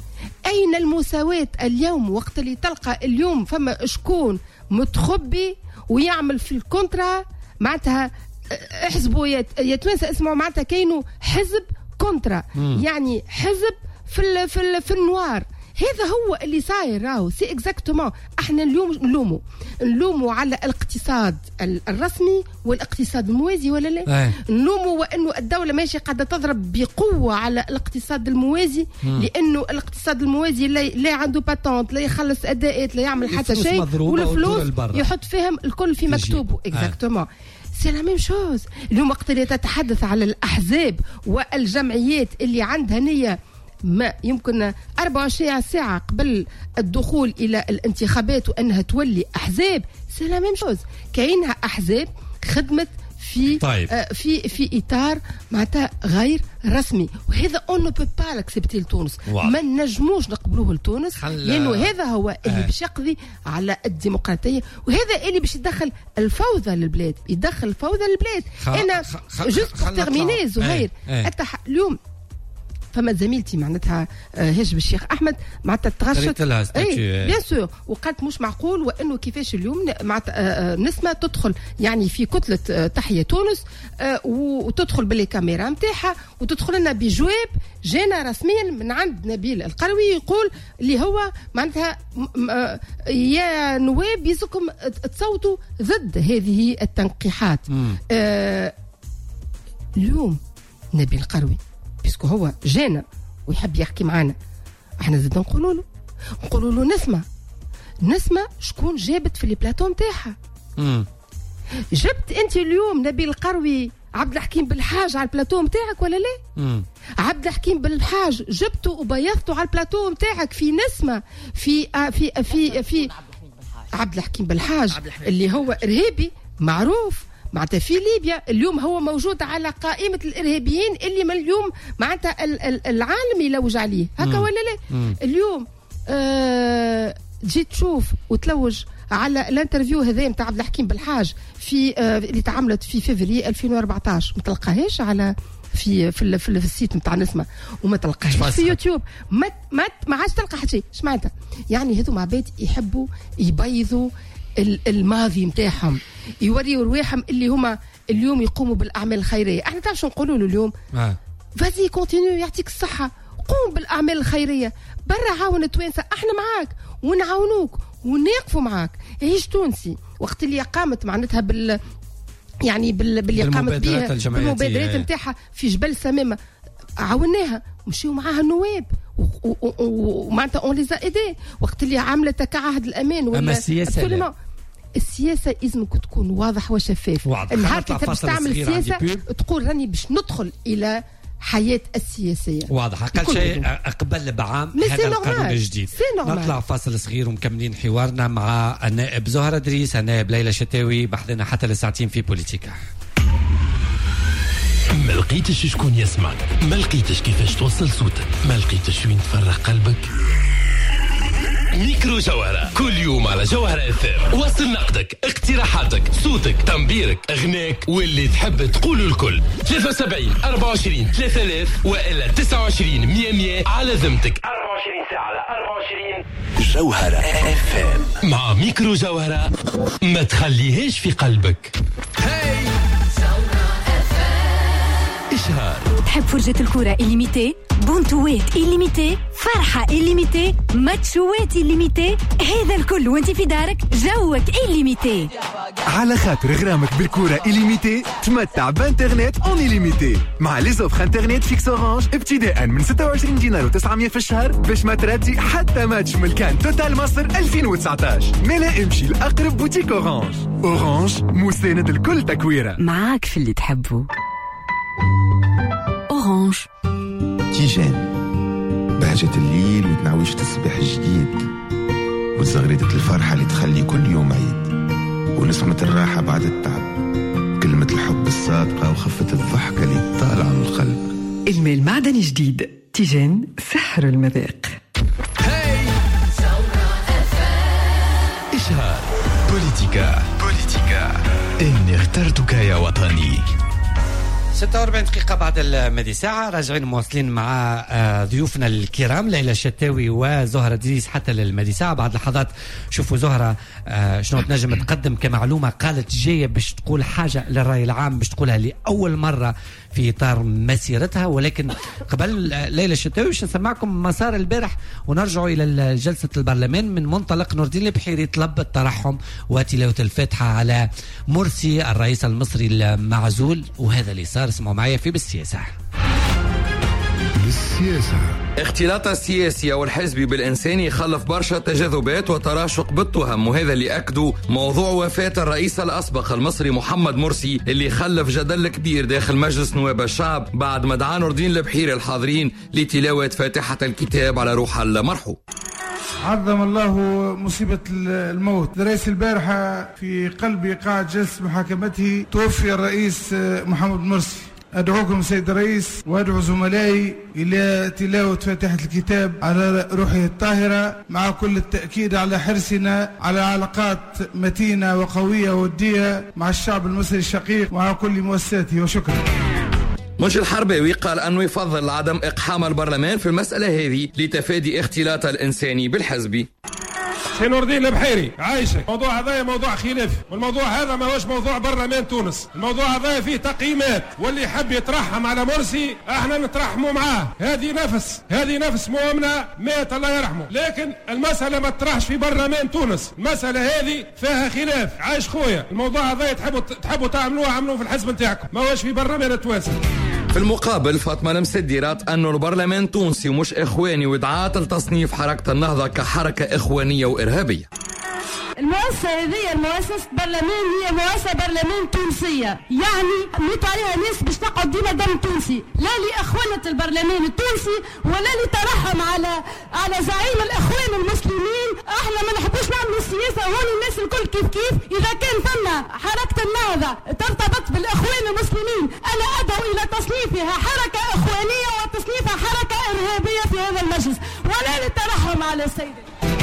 أين المساواة اليوم وقت اللي تلقى اليوم فما شكون متخبي ويعمل في الكونترا معناتها احسبوا يا توانسة اسمعوا معناتها كاينو حزب كونترا. مم. يعني حزب في ال في ال في النوار. هذا هو اللي صاير راهو سي اكزاكتومون. احنا اليوم نلوموا نلوموا على الاقتصاد الرسمي والاقتصاد الموازي ولا لا؟ نلوموا وانه الدوله ماشي قاعده تضرب بقوه على الاقتصاد الموازي. مم. لانه الاقتصاد الموازي لا, لا عنده باتونت، لا يخلص اداءات، لا يعمل حتى شيء، والفلوس يحط فيهم الكل في مكتوبه. اكزاكتومون سي لا ميم شوز. اليوم وقت اللي تتحدث على الاحزاب والجمعيات اللي عندها نيه ما يمكن أربعة وعشرين ساعة قبل الدخول إلى الانتخابات وأنها تولي أحزاب، سي لا ميم شوز. كاينها أحزاب خدمت في طيب. آه في في إطار معناتها غير رسمي، وهذا اون نو بو با لاكسبتي لتونس. ما نجموش نقبلوه لتونس خل... لأنه هذا هو اللي آه. باش يقضي على الديمقراطية، وهذا اللي باش يدخل الفوضى للبلاد، يدخل الفوضى للبلاد. خ... أنا خ... جوست بور تيرميني زهير آه. آه. اليوم فما زميلتي معناتها هاجم الشيخ احمد معناتها تغشت اي بيان سور وقالت مش معقول وانه كيفاش اليوم معناتها نسمه تدخل يعني في كتله تحيا تونس وتدخل بالكاميرا نتاعها وتدخل لنا بجواب جانا رسميا من عند نبيل القروي يقول اللي هو معناتها يا نواب يزكم تصوتوا ضد هذه التنقيحات. آه اليوم نبيل القروي بيسكو هو جانا ويحب يحكي معنا، احنا زاد نقولوا له نقولوا له نسمع نسمع شكون جابت في البلاتو نتاعها. جبت انت اليوم نبيل القروي عبد الحكيم بالحاج على البلاتو نتاعك ولا لا؟ مم. عبد الحكيم بالحاج جبته وبيضته على البلاتو نتاعك في نسمة في آه في آه في آه في عبد الحكيم بالحاج اللي هو ارهابي معروف معناتها في ليبيا. اليوم هو موجود على قائمة الإرهابيين اللي من اليوم معناتها العالم يلوج عليه هكا ولا لا؟ مم. اليوم آه جيت تشوف وتلوج على الانترفيو هذا نتاع عبد الحكيم بالحاج في آه اللي تعملت في فبراير ألفين وأربعطاش، ما تلقاهاش على في في, في, في السيت نتاع نسمة وما تلقاهاش في يوتيوب، ما ما ما عادش تلقى حتى شيء. اش معناتها؟ يعني هذو مع بيت يحبوا يبيضوا الماضي نتاعهم، يوريوا رواحهم اللي هما اليوم يقوموا بالاعمال الخيريه. احنا تعرف شو نقولوا له اليوم؟ آه. فازي كونتينيو يعطيك الصحه، قوم بالاعمال الخيريه، برا عاون التوانسه، احنا معاك ونعاونوك ونقفوا معاك. عيش تونسي وقت اللي قامت معناتها بال يعني بال باللي قامت بها بالمبادرات نتاعها في جبل سمامه، عاوناها مشيوا معاها النواب ومعناتها اون لي ايدي. وقت اللي عملت تكعهد الامان ولا السياسه السياسه لازمك تكون واضح وشفاف. النهار اللي تبي تعمل سياسه تقول راني باش ندخل الى حياة السياسية. واضح. أقل شيء قبل بعام هذا القانون الجديد. نطلع فاصل صغير ومكملين حوارنا مع النائب زهرة دريس، النائب ليلى شتاوي، بحثنا حتى لساعتين في بوليتيكا. ما لقيتش شكون يسمعك، ما لقيتش كيفاش توصل صوتك، ما لقيتش وين تفرغ قلبك. ميكرو جوهرة كل يوم على جوهرة اف ام. وصل نقدك، اقتراحاتك، صوتك، تنبيرك، اغناك واللي تحب تقوله الكل. ثلاثة وسبعين أربعة وعشرين ثلاثة آلاف والا تسعة وعشرين مية مية على ذمتك. أربعة وعشرين ساعة على أربعة وعشرين جوهرة اف ام. مع ميكرو جوهرة ما تخليهاش في قلبك. هاي إشهار. تحب فرجة الكرة إليميتي؟ بونتوات إليميتي؟ فرحة إليميتي؟ ماتشوات إليميتي؟ هذا الكل وانت في دارك جوك إليميتي. على خاطر غرامك بالكرة إليميتي تمتع بانترنت اون إليميتي مع لي زوفر انترنت فيكس اورانج ابتداء من ستة وعشرين دينار وتسعمية في الشهر باش ما تردي حتى ماتش من كان توتال مصر ألفين وتسعطاش. ملا امشي لأقرب بوتيك اورانج. اورانج مساند الكل تكويرة. معاك في اللي تحبه. أورانج. تيجان بهجة الليل وتنعويشة الصباح الجديد وزغريدة الفرحة اللي تخلي كل يوم عيد ونسمة الراحة بعد التعب كلمة الحب الصادقة وخفة الضحكة اللي طالعة من القلب. الماء المعدني جديد تيجان سحر المذاق. إشهار. بوليتيكا بوليتيكا إني اخترتك يا وطني. ستة وأربعين دقيقة بعد المدي ساعة، راجعين مواصلين مع ضيوفنا الكرام ليلى شتاوي وزهرة دريس حتى للمدي ساعة. بعد لحظات شوفوا زهرة شنو تنجم تقدم كمعلومة. قالت جاية باش تقول حاجة للرأي العام، باش تقولها لأول مرة في إطار مسيرتها. ولكن قبل ليلى شتاوي باش نسمعكم مسار البارح ونرجعوا إلى جلسة البرلمان من منطلق نور الدين البحيري طلب الترحم وتلاوة الفاتحة على مرسي الرئيس المصري المعزول، وهذا اللي صار. اسمعوا معايا في بالسياسة. بالسياسة اختلاط السياسي والحزبي بالإنساني يخلف برشا تجاذبات وتراشق بالتهم، وهذا اللي أكدوا موضوع وفاة الرئيس الأسبق المصري محمد مرسي اللي خلف جدل كبير داخل مجلس نواب الشعب بعد ما دعا نور الدين البحيري الحاضرين لتلاوة فاتحة الكتاب على روح المرحوم. عظم الله مصيبة الموت. رئيس البارحة في قلب إيقاع جلسة محاكمته توفي الرئيس محمد مرسي. أدعوكم سيد الرئيس وأدعو زملائي إلى تلاوة فاتحة الكتاب على روحه الطاهرة، مع كل التأكيد على حرصنا على علاقات متينة وقوية ودية مع الشعب المصري الشقيق ومع كل مؤسساته، وشكرا. منشي الحرباوي قال أنه يفضل عدم إقحام البرلمان في المسألة هذه لتفادي اختلاط الإنساني بالحزبي. سي نور الدين البحيري عايشك، موضوع هذا موضوع خلافي، والموضوع هذا ما هوش موضوع برلمان تونس، الموضوع هذا فيه تقييمات، واللي يحب يترحم على مرسي احنا نترحموا معاه، هذه نفس هذه نفس مؤمنة مات الله يرحمه، لكن المسألة ما تطرحش في برلمان تونس، المسألة هذه فيها خلاف. عايش خويا، الموضوع هذا تحبوا تحبوا تعملوه عملوه في الحزب نتاعكم، ما هوش في برلمان التوانسي. في المقابل فاطمة المسدي رات أنه البرلمان تونسي ومش إخواني ودعات لتصنيف حركة النهضة كحركة إخوانية وإرهابية. المؤسسة هذه المؤسسة برلمان هي مؤسسة برلمان تونسية، يعني ميتوا عليها ناس باش تقعد ديما دم تونسي، لا لأخوانة البرلمان التونسي ولا لترحم على على زعيم الإخوان المسلمين. احنا ما نحبوش نعملوا السياسة هون الناس الكل كيف كيف. إذا كان ثم حركة النهضة ترتبط بالإخوان المسلمين أنا أدعو إلى تصنيفها حركة إخوانية وتصنيفها حركة إرهابية في هذا المجلس، ولا للترحم على السيد.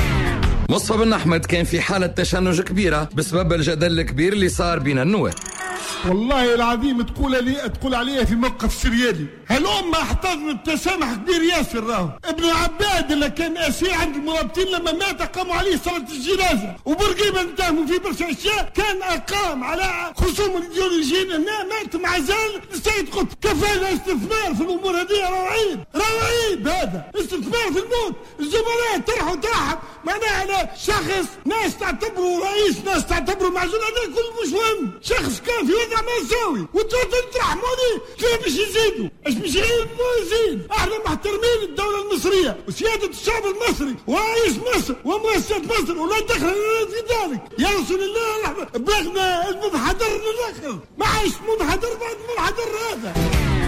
مصطفى بن أحمد كان في حالة تشنج كبيرة بسبب الجدل الكبير اللي صار بين النواب. والله العظيم تقول لي تقول عليها في موقف سريالي. هالأمة احتضنت تسامح كبير ياسر راهو. ابن عباد اللي كان أسير عند المرابطين لما مات قاموا عليه صلاة الجنازة، وبرقيبة نتهموا في برشا أشياء كان أقام على خصوم الإيديولوجيين هنا مات مع زال السيد قطب. كفانا استثمار في الأمور هذه، راهو عيب راهو عيب هذا استثمار في الموت. الزملاء طرحوا ترحب معناها على شخص ناس تعتبره رئيس ناس تعتبره معزول، هذا كل مش مهم. شخص كان في وضع مأساوي وانتوا ترحموني كيف باش يزيدوا؟ اش باش يزيد؟ احنا محترمين الدولة المصرية وسيادة الشعب المصري ورئيس مصر ومؤسسات مصر ولا دخل لنا في ذلك. يا رسول الله بلغنا المنحدر للآخر، ما عايش منحدر بعد المنحدر هذا.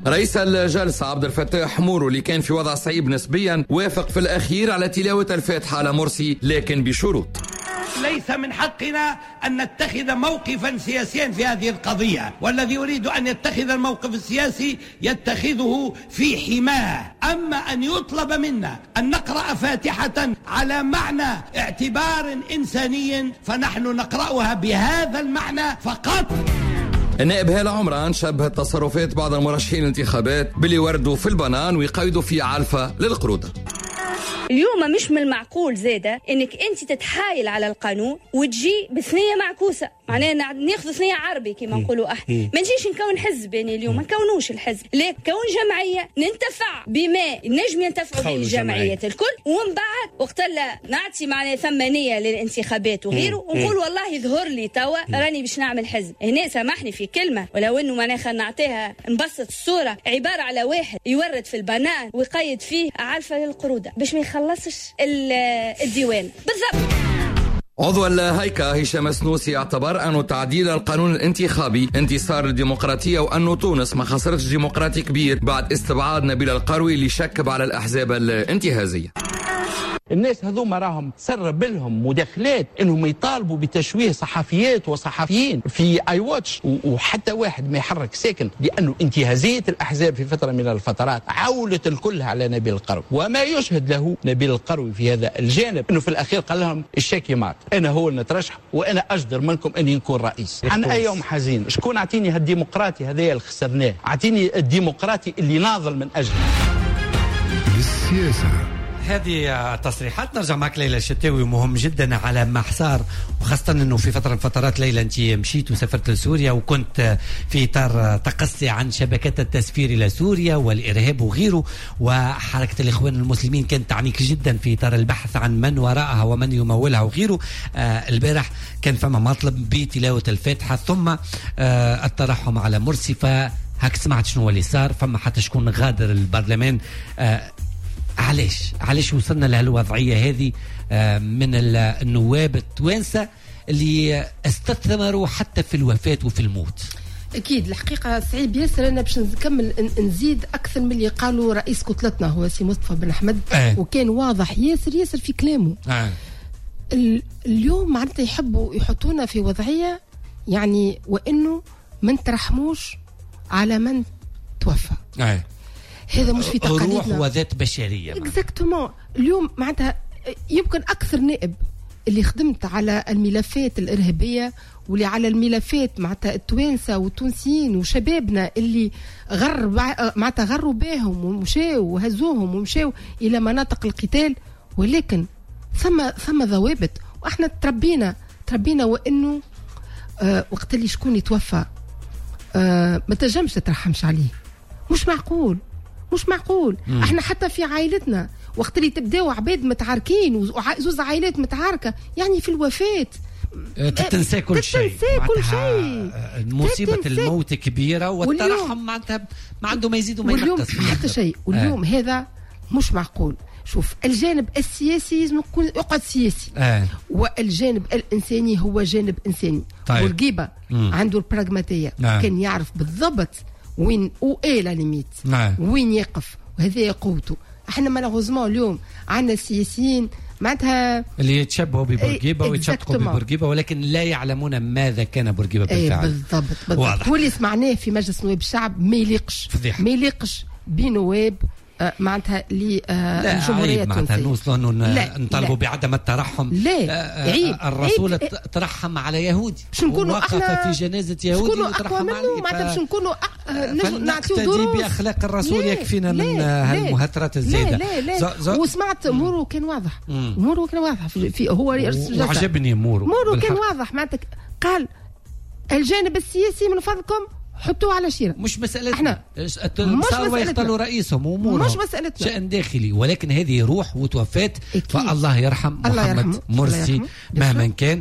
رئيس الجلسة عبد الفتاح مورو اللي كان في وضع صعيب نسبيا وافق في الأخير على تلاوة الفاتحة على مرسي لكن بشروط. ليس من حقنا أن نتخذ موقفا سياسيا في هذه القضية، والذي يريد أن يتخذ الموقف السياسي يتخذه في حماه. أما أن يطلب منا أن نقرأ فاتحة على معنى اعتبار إنساني فنحن نقرأها بهذا المعنى فقط. النائب هالة عمران شبه تصرفات بعض المرشحين الانتخابات باللي وردوا في البنان ويقيدوا في علفة للقرودة. اليوم مش من المعقول زادة انك انت تتحايل على القانون وتجي بثنية معكوسة، معناها ناخذ ثنية عربي كما نقولوا احنا، ما نجيش نكون حزب. يعني اليوم ما نكونوش الحزب، ليه كون جمعية ننتفع بما نجم ينتفعوا به الجمعيات الكل، ومن بعد وقت لا نعطي معناها ثمانية للانتخابات وغيره ونقول والله يظهر لي توا راني باش نعمل حزب. هنا سامحني في كلمة، ولو انه معناها خلينا نعطيها نبسط الصورة، عبارة على واحد يورد في البنان ويقيد فيه علفة للقرودة باش ما خلصش الديوان بالضبط. عضو الهيكة هشام السنوسي اعتبر أن تعديل القانون الانتخابي انتصار للديمقراطية وأن تونس ما خسرتش ديمقراطي كبير بعد استبعاد نبيل القروي اللي شكب على الأحزاب الانتهازية. الناس هذوما راهم سرب لهم مداخلات انهم يطالبوا بتشويه صحفيات وصحفيين في اي واتش، وحتى واحد ما يحرك ساكن، لانه انتهازيه الاحزاب في فتره من الفترات عولت الكل على نبيل القروي. وما يشهد له نبيل القروي في هذا الجانب انه في الاخير قال لهم الشاكي مات، انا هو اللي نترشح وانا اجدر منكم اني نكون رئيس. عن اي يوم حزين، شكون اعطيني هالديمقراطي هذايا اللي خسرناه، اعطيني الديمقراطي اللي ناضل من اجله. بالسياسه هذه تصريحات. نرجع معك ليلى الشتاوي، مهم جدا على محصار، وخاصة أنه في فترة من فترات ليلى أنت مشيت وسافرت لسوريا وكنت في إطار تقصي عن شبكات التسفير إلى سوريا والإرهاب وغيره، وحركة الإخوان المسلمين كانت تعنيك جدا في إطار البحث عن من وراءها ومن يمولها وغيره. آه البارح كان فما مطلب بتلاوة الفاتحة ثم آه الترحم على مرسي، فهك سمعت شنو اللي صار، فما حتى شكون غادر البرلمان. آه علاش علاش وصلنا لهالوضعية هذه من النواب التوانسة اللي استثمروا حتى في الوفاة وفي الموت؟ اكيد الحقيقه صعيب ياسر. انا باش نكمل نزيد اكثر من اللي قالوا رئيس كتلتنا هو سي مصطفى بن احمد، آه. وكان واضح ياسر ياسر في كلامه. آه. اليوم معناتها يحبوا يحطونا في وضعيه يعني وانه ما نترحموش على من توفى. آه. هذا مش في تقاليدنا، روح وذات بشريه. اكزاكتومون. اليوم معناتها يمكن اكثر نائب اللي خدمت على الملفات الارهابيه واللي على الملفات معناتها التوانسه والتونسيين وشبابنا اللي غر معناتها غروا بهم ومشاو وهزوهم ومشاو الى مناطق القتال، ولكن ثم ثم ضوابط. واحنا تربينا تربينا وانه آه وقت اللي شكون يتوفى آه ما تنجمش تترحمش عليه. مش معقول مش معقول. مم. احنا حتى في عائلتنا وقت اللي تبداو عباد متعاركين وزوز عائلات متعاركه، يعني في الوفاه تتنسى كل شيء، تتنسى كل شيء. مصيبه الموت كبيره والترحم معناتها ما عنده ما يزيد وما ينقص حتى شيء. واليوم آه. هذا مش معقول. شوف، الجانب السياسي لازم يكون يقعد سياسي، آه. والجانب الانساني هو جانب انساني. طيب. بورقيبه عنده البراغماتيه، آه. كان يعرف بالضبط وين وايه لا ليميت، نعم. وين يقف، وهذه قوته. احنا مالوغوزمون اليوم عندنا السياسيين معناتها اللي يتشبهوا ببورقيبه ايه ويتشبهوا ببورقيبه ولكن لا يعلمون ماذا كان بورقيبه بالفعل. ايه بالضبط بالضبط. واللي سمعناه في مجلس نواب الشعب ما يليقش ما يليقش بنواب آه معناتها للجمهوريه التونسيه. معناتها نوصلوا نطالبوا بعدم الترحم. لا آه عيب. الرسول عيب. ترحم على يهودي، وقف في جنازه يهودي وترحم عليه. معناتها باش نكونوا نعطيو دروس باخلاق الرسول. لا يكفينا لا من هالمهاترات الزايده. لا لا لا. ز... وسمعت مورو كان واضح. مورو كان واضح في, في هو وعجبني مورو مورو كان واضح معناتها قال الجانب السياسي من فضلكم حطوه على شيرة. مش مسألتنا احنا صاروا يختاروا رئيسهم وامورهم، مش مسألتنا، شأن داخلي، ولكن هذه روح وتوفات. فالله يرحم الله محمد يرحمه. مرسي يرحمه. مهما كان.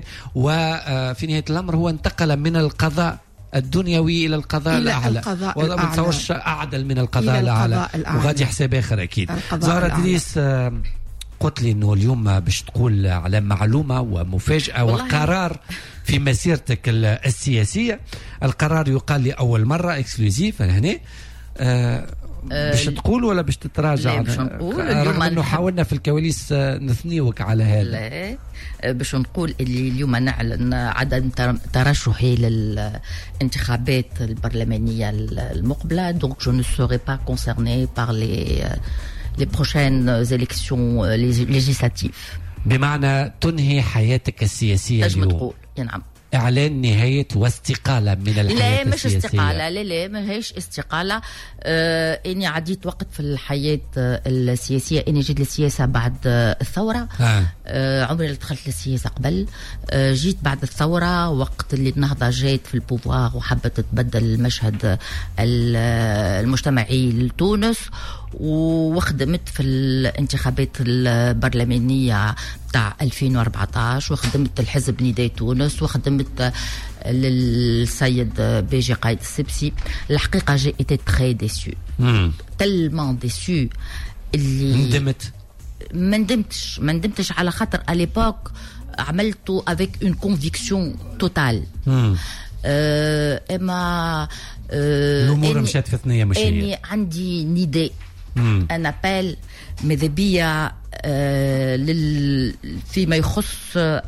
وفي نهاية الأمر هو انتقل من القضاء الدنيوي إلى القضاء الأعلى، وما تصورش أعدل من القضاء الأعلى، وغادي حساب آخر أكيد. زهرة إدريس قلت لي انه اليوم باش تقول على معلومه ومفاجاه وقرار في مسيرتك السياسيه. القرار يقال لي اول مره اكسكلوزيف هنا، آه باش تقول ولا باش تتراجع؟ باش نقول رغم انه حاولنا في الكواليس نثنيوك على هذا. لا باش نقول اللي اليوم نعلن عدم ترشحي للانتخابات البرلمانيه المقبله. دونك جو ne serai pas concerné par les les prochaines élections législatives. بمعنى تنهي حياتك السياسيه اليوم. تقول نعم. إعلان نهاية واستقالة من الحياة لا مش السياسية. استقالة، لا لا ما هيش استقالة. آه إني عديت وقت في الحياة السياسية، إني جيت للسياسة بعد الثورة. آه. آه عمري اللي دخلت للسياسة قبل. آه جيت بعد الثورة وقت اللي النهضة جات في البوفوار وحبت تبدل المشهد المجتمعي لتونس، وخدمت في الانتخابات البرلمانية تاع ألفين وأربعطاش، وخدمت الحزب نداء تونس، وخدمت للسيد بيجي قايد السبسي. الحقيقة جي ايتي تري ديسو، تلمون ديسو اللي ندمت. ما ندمتش ما ندمتش على خاطر اليبوك عملته افيك اون كونفيكسيون توتال. أه اما أه الامور مشات في ثنيه مش اني عندي نداء، ان ابل ماذا بيا أه لل فيما يخص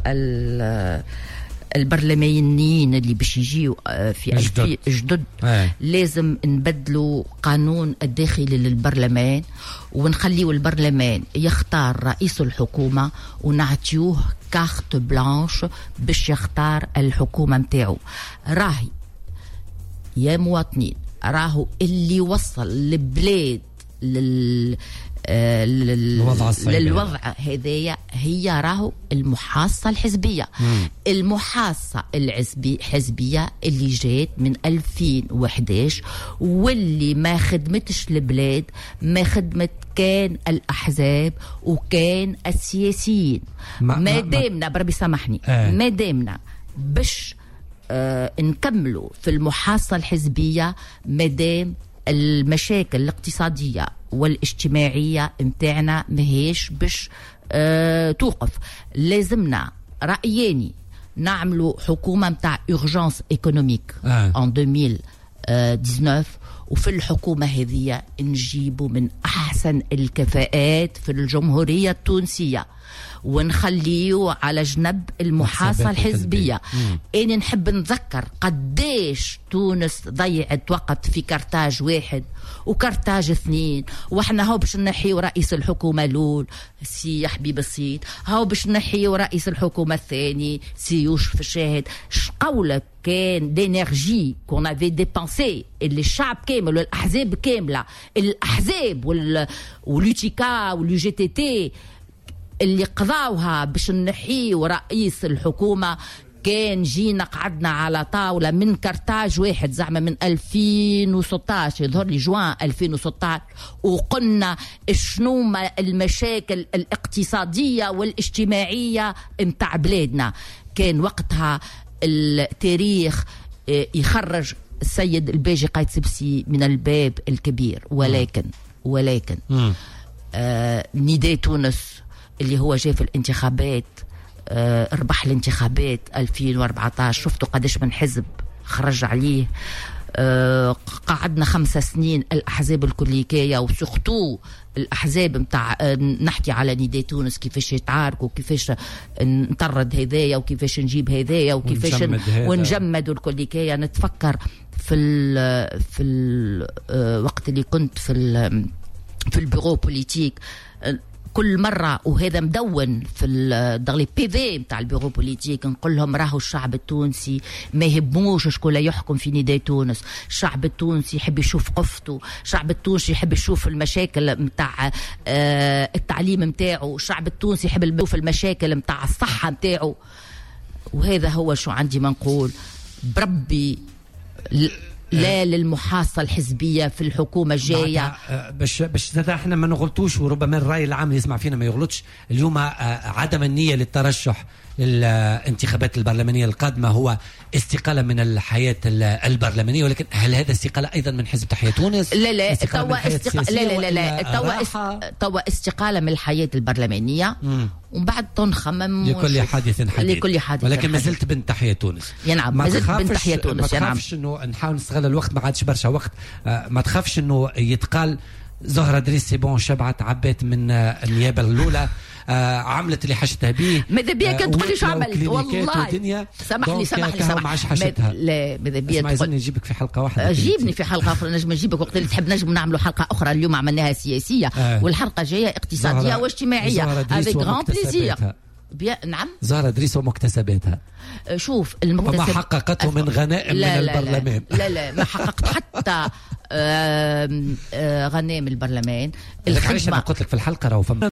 البرلمانيين اللي باش يجيو في جدد, جدد. آه. لازم نبدلوا قانون الداخلي للبرلمان ونخليوا البرلمان يختار رئيس الحكومة ونعطيوه كارت بلانش باش يختار الحكومة متاعو. راهي يا مواطنين، راهو اللي وصل البلاد لل آه للوضع, للوضع هذايا هي راهو المحاصة الحزبية. مم. المحاصة الحزبية اللي جات من ألفين وإحداش واللي ما خدمتش البلاد، ما خدمت كان الأحزاب وكان السياسيين. ما, ما دامنا بربي سامحني آه. ما دامنا باش آه نكملوا في المحاصة الحزبية، مادام المشاكل الاقتصادية والاجتماعية متاعنا ماهيش باش آه توقف. لازمنا رأياني نعملوا حكومة متاع urgence économique آه. en deux mille dix-neuf، وفي الحكومة هذه نجيبوا من أحسن الكفاءات في الجمهورية التونسية ونخليه على جنب المحاصة الحزبية. أنا نحب نذكر قديش تونس ضيعت وقت في كرتاج واحد وكرتاج اثنين، واحنا هاو باش نحيو رئيس الحكومة الأول سي يا حبيب الصيد، هاو باش نحيو رئيس الحكومة الثاني سي يوسف الشاهد. شقولك كان دينيرجي كون افي ديبانسي اللي الشعب كامل والأحزاب كاملة، الأحزاب واليوتيكا واليو جي تي تي اللي قضاوها باش نحيو رئيس الحكومة. كان جينا قعدنا على طاولة من كرتاج واحد زعما من ألفين وستطاش، يظهر لي جوان ألفين وستطاش، وقلنا شنو المشاكل الاقتصادية والاجتماعية متاع بلادنا. كان وقتها التاريخ يخرج السيد الباجي قايد سبسي من الباب الكبير، ولكن ولكن آه نداء تونس اللي هو جاء في الانتخابات آه ربح الانتخابات ألفين وأربعطاش، شفتوا قديش من حزب خرج عليه. آه قعدنا خمسة سنين الأحزاب الكليكية وسختو الأحزاب متاع آه نحكي على نداء تونس كيفاش يتعاركوا، كيفاش نطرد هذايا وكيفاش نجيب هذايا وكيفاش ونجمد الكليكية. نتفكر في ال في الوقت اللي كنت في في البيرو بوليتيك كل مرة، وهذا مدون في الدغلي بي في متاع البيرو بوليتيك، نقول لهم راهو الشعب التونسي ما يهموش شكون يحكم في نداء تونس. الشعب التونسي يحب يشوف قفته، الشعب التونسي يحب يشوف المشاكل متاع آه التعليم متاعه، الشعب التونسي يحب يشوف المشاكل متاع الصحة متاعه. وهذا هو شو عندي ما نقول بربي لا للمحاصة الحزبية في الحكومة الجاية. باش باش احنا ما نغلطوش، وربما الرأي العام اللي يسمع فينا ما يغلطش. اليوم عدم النية للترشح للانتخابات البرلمانية القادمة هو استقالة من الحياة البرلمانية، ولكن هل هذا استقالة أيضا من حزب تحيا تونس؟ لا لا توا استق... لا لا لا, لا. توا است... توا استقالة من الحياة البرلمانية ومن بعد تنخمم لكل حادث حديث لكل حادث ولكن ما زلت بنت تحيا تونس. ينعم ما زلت بنت تحيا تونس. ما تخافش انه نحاول نستغل الوقت، ما عادش برشا وقت. ما تخافش انه يتقال زهرة دريس سيبون شبعت عبات من النيابة الأولى، آه عملت اللي حشتها به. ماذا بيا كنت تقول لي شو عملت والله ودنيا. سامح لي سامح لي سامح معش حشتها. لا ماذا بيا ما يزني نجيبك في حلقة واحدة. جيبني في حلقة أخرى، نجم نجيبك وقت اللي تحب، نجم نعملوا حلقة أخرى. اليوم عملناها سياسية آه. والحلقة جاية اقتصادية واجتماعية. افيك غران بليزير. بيا نعم زهرة دريس ومكتسباتها. شوف المكتسب وما حققته من غنائم من لا البرلمان. لا لا, لا ما حققت حتى آه آه غنائم البرلمان. الخدمة قلت لك في الحلقة راهو